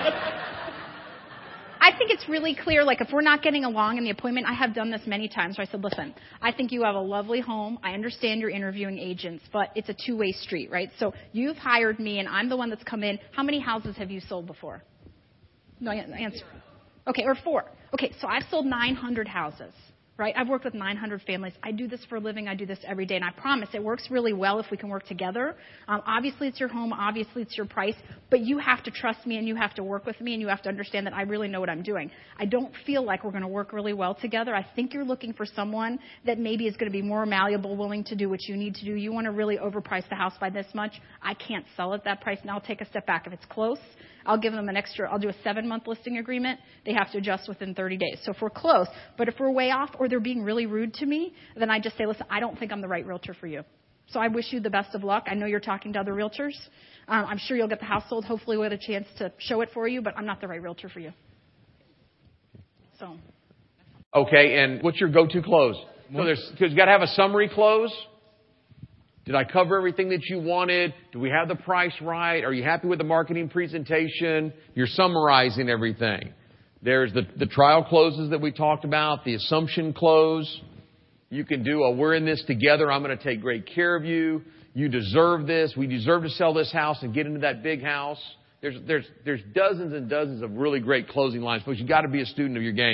S4: I think it's really clear, like if we're not getting along in the appointment, I have done this many times where I said, listen, I think you have a lovely home. I understand you're interviewing agents, but it's a two-way street, right? So you've hired me and I'm the one that's come in. How many houses have you sold before? No answer. Okay, or 4. Okay, so I've sold 900 houses. Right? I've worked with 900 families. I do this for a living. I do this every day. And I promise it works really well if we can work together. Obviously, it's your home. Obviously, it's your price. But you have to trust me and you have to work with me and you have to understand that I really know what I'm doing. I don't feel like we're going to work really well together. I think you're looking for someone that maybe is going to be more malleable, willing to do what you need to do. You want to really overprice the house by this much. I can't sell at that price. And I'll take a step back. If it's close, I'll give them I'll do a 7-month listing agreement. They have to adjust within 30 days. So if we're close, but if we're way off or they're being really rude to me, then I just say, listen, I don't think I'm the right realtor for you. So I wish you the best of luck. I know you're talking to other realtors. I'm sure you'll get the house sold. Hopefully we'll get a chance to show it for you, but I'm not the right realtor for you. So.
S3: Okay, and what's your go-to close? So because you got to have a summary close. Did I cover everything that you wanted? Do we have the price right? Are you happy with the marketing presentation? You're summarizing everything. There's the trial closes that we talked about, the assumption close. You can do a we're in this together. I'm going to take great care of you. You deserve this. We deserve to sell this house and get into that big house. There's dozens and dozens of really great closing lines. Folks, you got to be a student of your game.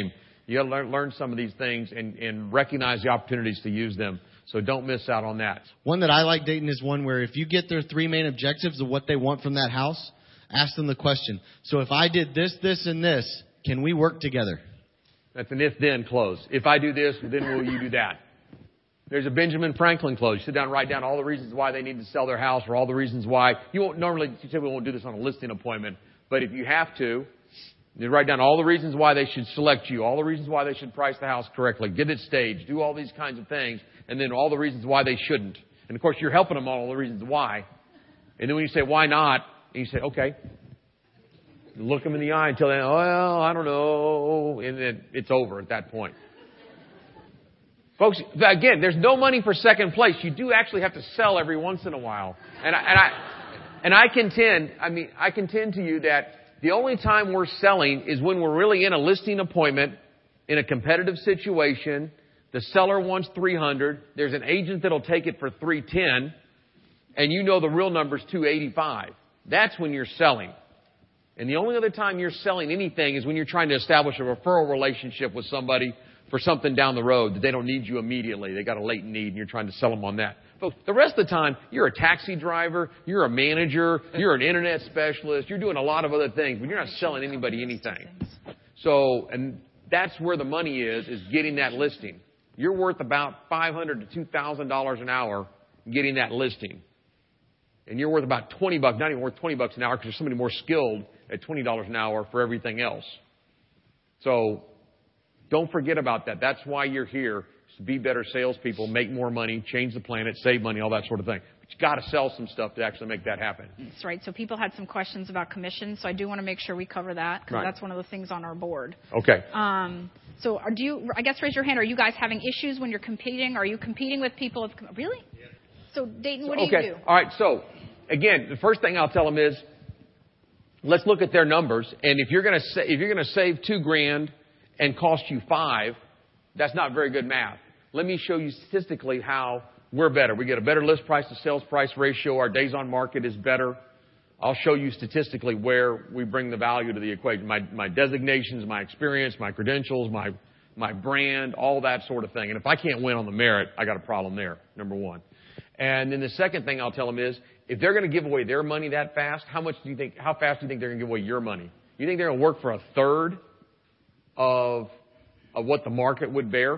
S3: You got to learn some of these things and recognize the opportunities to use them. So don't miss out on that.
S2: One that I like, Dayton, is one where if you get their 3 main objectives of what they want from that house, ask them the question. So if I did this, this, and this, can we work together?
S3: That's an if-then close. If I do this, then will you do that? There's a Benjamin Franklin close. You sit down and write down all the reasons why they need to sell their house or all the reasons why. You typically won't do this on a listing appointment, but if you have to, you write down all the reasons why they should select you, all the reasons why they should price the house correctly, get it staged, do all these kinds of things, and then all the reasons why they shouldn't. And, of course, you're helping them on all the reasons why. And then when you say, why not, and you say, okay. You look them in the eye and tell them, well, I don't know, and then it's over at that point. Folks, again, there's no money for second place. You do actually have to sell every once in a while. And I contend to you that the only time we're selling is when we're really in a listing appointment, in a competitive situation. The seller wants 300. There's an agent that'll take it for 310, and you know the real number's 285. That's when you're selling. And the only other time you're selling anything is when you're trying to establish a referral relationship with somebody for something down the road that they don't need you immediately. They got a latent need, and you're trying to sell them on that. Folks, the rest of the time, you're a taxi driver, you're a manager, you're an internet specialist, you're doing a lot of other things, but you're not selling anybody anything. So, and that's where the money is getting that listing. You're worth about $500 to $2,000 an hour getting that listing. And you're worth about $20, not even worth $20 an hour because there's somebody more skilled at $20 an hour for everything else. So don't forget about that. That's why you're here, to be better salespeople, make more money, change the planet, save money, all that sort of thing. But you've got to sell some stuff to actually make that happen.
S4: That's right. So people had some questions about commissions, so I do want to make sure we cover that because that's one of the things on our board.
S3: Okay.
S4: So do you, I guess, raise your hand. Are you guys having issues when you're competing? Are you competing with people? Really? Yeah. So, Dayton, what do you do?
S3: All right. So, again, the first thing I'll tell them is, let's look at their numbers. And if you're going to save $2,000 and cost you $5,000, that's not very good math. Let me show you statistically how we're better. We get a better list price to sales price ratio. Our days on market is better. I'll show you statistically where we bring the value to the equation. My designations, my experience, my credentials, my brand, all that sort of thing. And if I can't win on the merit, I got a problem there, number one. And then the second thing I'll tell them is, if they're going to give away their money that fast, how fast do you think they're going to give away your money? You think they're going to work for a third of what the market would bear?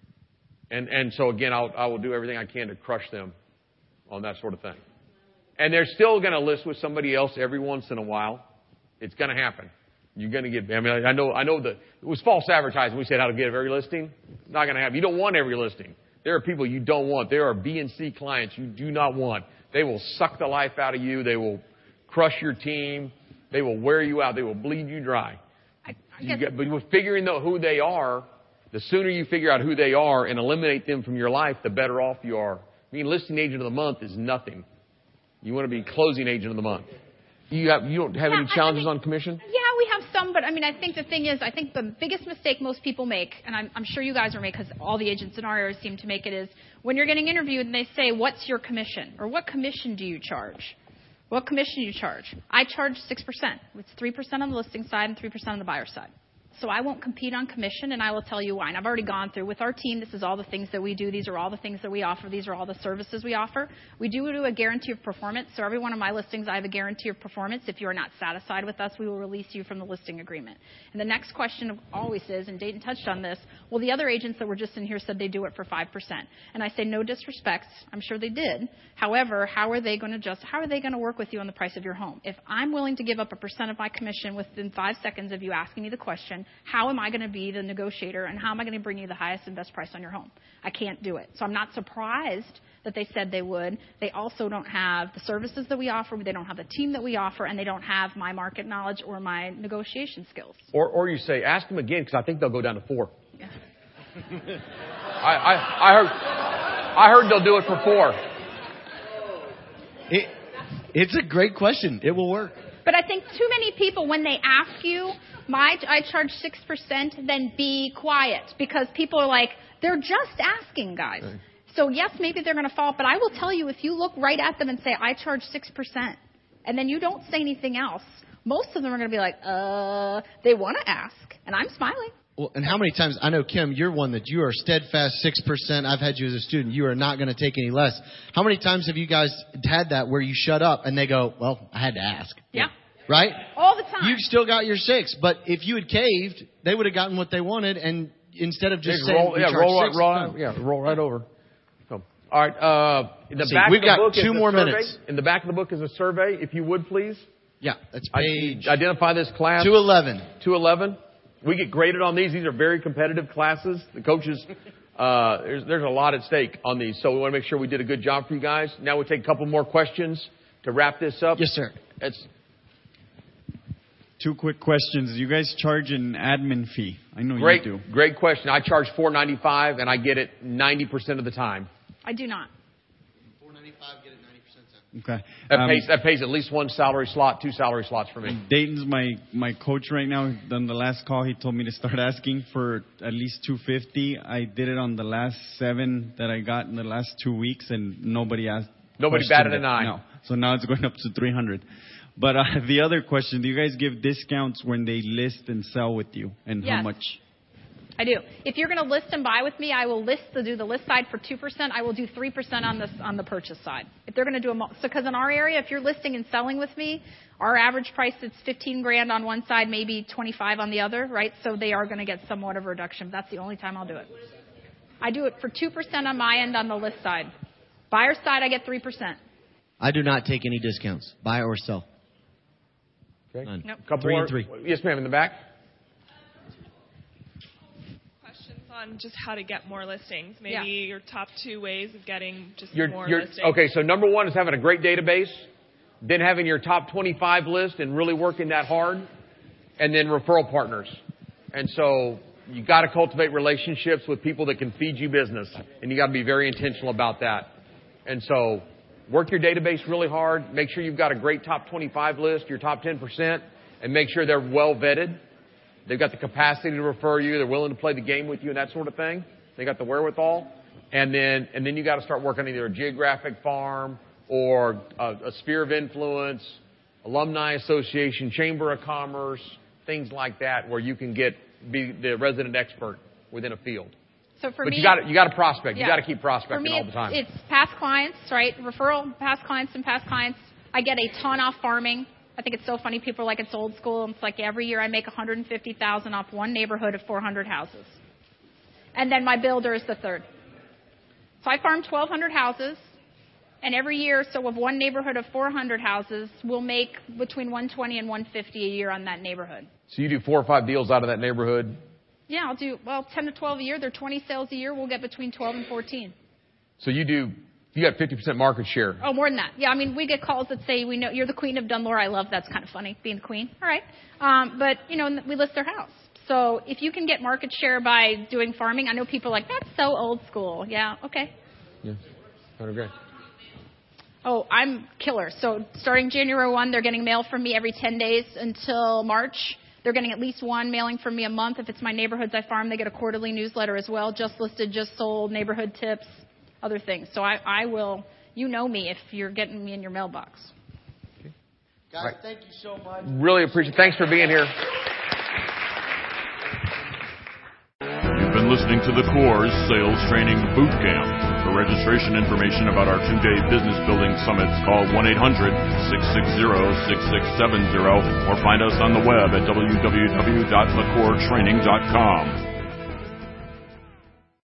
S3: And so again, I will do everything I can to crush them on that sort of thing. And they're still going to list with somebody else every once in a while. It's going to happen. You're going to get, I mean, I know that it was false advertising. We said how to get every listing. Not going to happen. You don't want every listing. There are people you don't want. There are B and C clients you do not want. They will suck the life out of you. They will crush your team. They will wear you out. They will bleed you dry. But with figuring out who they are, the sooner you figure out who they are and eliminate them from your life, the better off you are. I mean, listing agent of the month is nothing. You want to be closing agent of the month. You don't have any challenges on commission?
S4: Yeah, we have some, but I mean, I think the thing is, I think the biggest mistake most people make, and I'm sure you guys are making, because all the agents in our area seem to make it, is when you're getting interviewed and they say, what's your commission? Or what commission do you charge? What commission do you charge? I charge 6%. It's 3% on the listing side and 3% on the buyer side. So I won't compete on commission, and I will tell you why. And I've already gone through with our team. This is all the things that we do. These are all the things that we offer. These are all the services we offer. We do a guarantee of performance. So every one of my listings, I have a guarantee of performance. If you are not satisfied with us, we will release you from the listing agreement. And the next question always is, and Dayton touched on this, well, the other agents that were just in here said they do it for 5%. And I say, no disrespect. I'm sure they did. However, how are they going to work with you on the price of your home? If I'm willing to give up 1% of my commission within 5 seconds of you asking me the question, how am I going to be the negotiator, and how am I going to bring you the highest and best price on your home? I can't do it. So I'm not surprised that they said they would. They also don't have the services that we offer. They don't have the team that we offer, and they don't have my market knowledge or my negotiation skills.
S3: Or you say, ask them again, because I think they'll go down to 4.
S4: Yeah.
S3: I heard they'll do it for 4.
S2: It's a great question. It will work.
S4: But I think too many people, when they ask you, I charge 6%, then be quiet. Because people are like, they're just asking, guys. Right. So, yes, maybe they're going to fall. But I will tell you, if you look right at them and say, I charge 6%, and then you don't say anything else, most of them are going to be like, they want to ask. And I'm smiling.
S2: Well, and how many times, I know, Kim, you're one that you are steadfast 6%. I've had you as a student. You are not going to take any less. How many times have you guys had that where you shut up and they go, well, I had to ask?
S4: Yeah.
S2: Right?
S4: All the time.
S2: You've still got your 6. But if you had caved, they would have gotten what they wanted. And instead of just saying,
S3: roll right over. So, all right. In the back
S2: we've
S3: of the
S2: got
S3: book
S2: 2
S3: is
S2: more
S3: a survey.
S2: minutes.
S3: In the back of the book is a survey, if you would, please.
S2: Yeah, that's page
S3: Identify this class.
S2: 211.
S3: 211. We get graded on these. These are very competitive classes. The coaches, there's a lot at stake on these. So we want to make sure we did a good job for you guys. Now we'll take a couple more questions to wrap this up.
S2: Yes, sir.
S3: It's
S7: 2 quick questions. You guys charge an admin fee? I know
S3: great,
S7: you do.
S3: Great question. I charge $4.95 and I get it 90% of the time.
S4: I do not.
S2: $4.95, get it 90%.
S7: Okay.
S3: That pays at least 1 salary slot, 2 salary slots for me.
S7: Dayton's my coach right now. On the last call, he told me to start asking for at least $250. I did it on the last 7 that I got in the last 2 weeks, and nobody asked.
S3: Nobody batted an eye.
S7: No. So now it's going up to $300. But the other question: do you guys give discounts when they list and sell with you, and
S4: Yes.
S7: how much?
S4: I do. If you're going to list and buy with me, I will do the list side for 2%. I will do 3% on the purchase side. If they're going to do because in our area, if you're listing and selling with me, our average price is $15,000 on one side, maybe 25 on the other, right? So they are going to get somewhat of a reduction. That's the only time I'll do it. I do it for 2% on my end on the list side. Buyer side, I get 3%.
S2: I do not take any discounts, buy or sell.
S3: Okay.
S2: None.
S4: Nope.
S3: Couple
S2: 3
S3: more.
S2: and 3.
S3: Yes, ma'am, in the back.
S8: Questions on just how to get more listings. Maybe
S4: Yeah.
S8: your top 2 ways of getting just more listings.
S3: Okay, so number 1 is having a great database, then having your top 25 list and really working that hard, and then referral partners. And so you got to cultivate relationships with people that can feed you business, and you got to be very intentional about that. And so work your database really hard. Make sure you've got a great top 25 list, your top 10%, and make sure they're well vetted. They've got the capacity to refer you. They're willing to play the game with you and that sort of thing. They got the wherewithal. And then you got to start working on either a geographic farm or a sphere of influence, alumni association, chamber of commerce, things like that, where you can be the resident expert within a field.
S4: So for
S3: But
S4: me,
S3: you got to prospect.
S4: yeah.
S3: You got to keep prospecting
S4: For me,
S3: all the time.
S4: it's past clients, right? Referral, past clients and past clients. I get a ton off farming. I think it's so funny. People are like, it's old school. It's like every year I make $150,000 off one neighborhood of 400 houses. And then my builder is the third. So I farm 1,200 houses. And every year, so of one neighborhood of 400 houses, we'll make between 120 and 150 a year on that neighborhood.
S3: So you do 4 or 5 deals out of that neighborhood.
S4: Yeah, I'll do, 10 to 12 a year. They're 20 sales a year. We'll get between 12 and 14.
S3: So you got 50% market share.
S4: Oh, more than that. Yeah, I mean, we get calls that say, we know you're the queen of Dunlore. I love that's kind of funny, being the queen. All right. But, we list their house. So if you can get market share by doing farming, I know people are like, that's so old school. Yeah, okay.
S3: Yeah, 100 grand.
S4: Oh, I'm killer. So starting January 1, they're getting mail from me every 10 days until March. They're getting at least one mailing from me a month. If it's my neighborhoods I farm, they get a quarterly newsletter as well. Just listed, just sold, neighborhood tips, other things. So I will, me if you're getting me in your mailbox.
S2: Okay. Guys, thank you so much.
S3: Really appreciate it. Thanks for being here.
S1: You've been listening to the Coors Sales Training Boot Camp. For registration information about our 2-day business building summits, call 1-800-660-6670 or find us on the web at www.thecoretraining.com.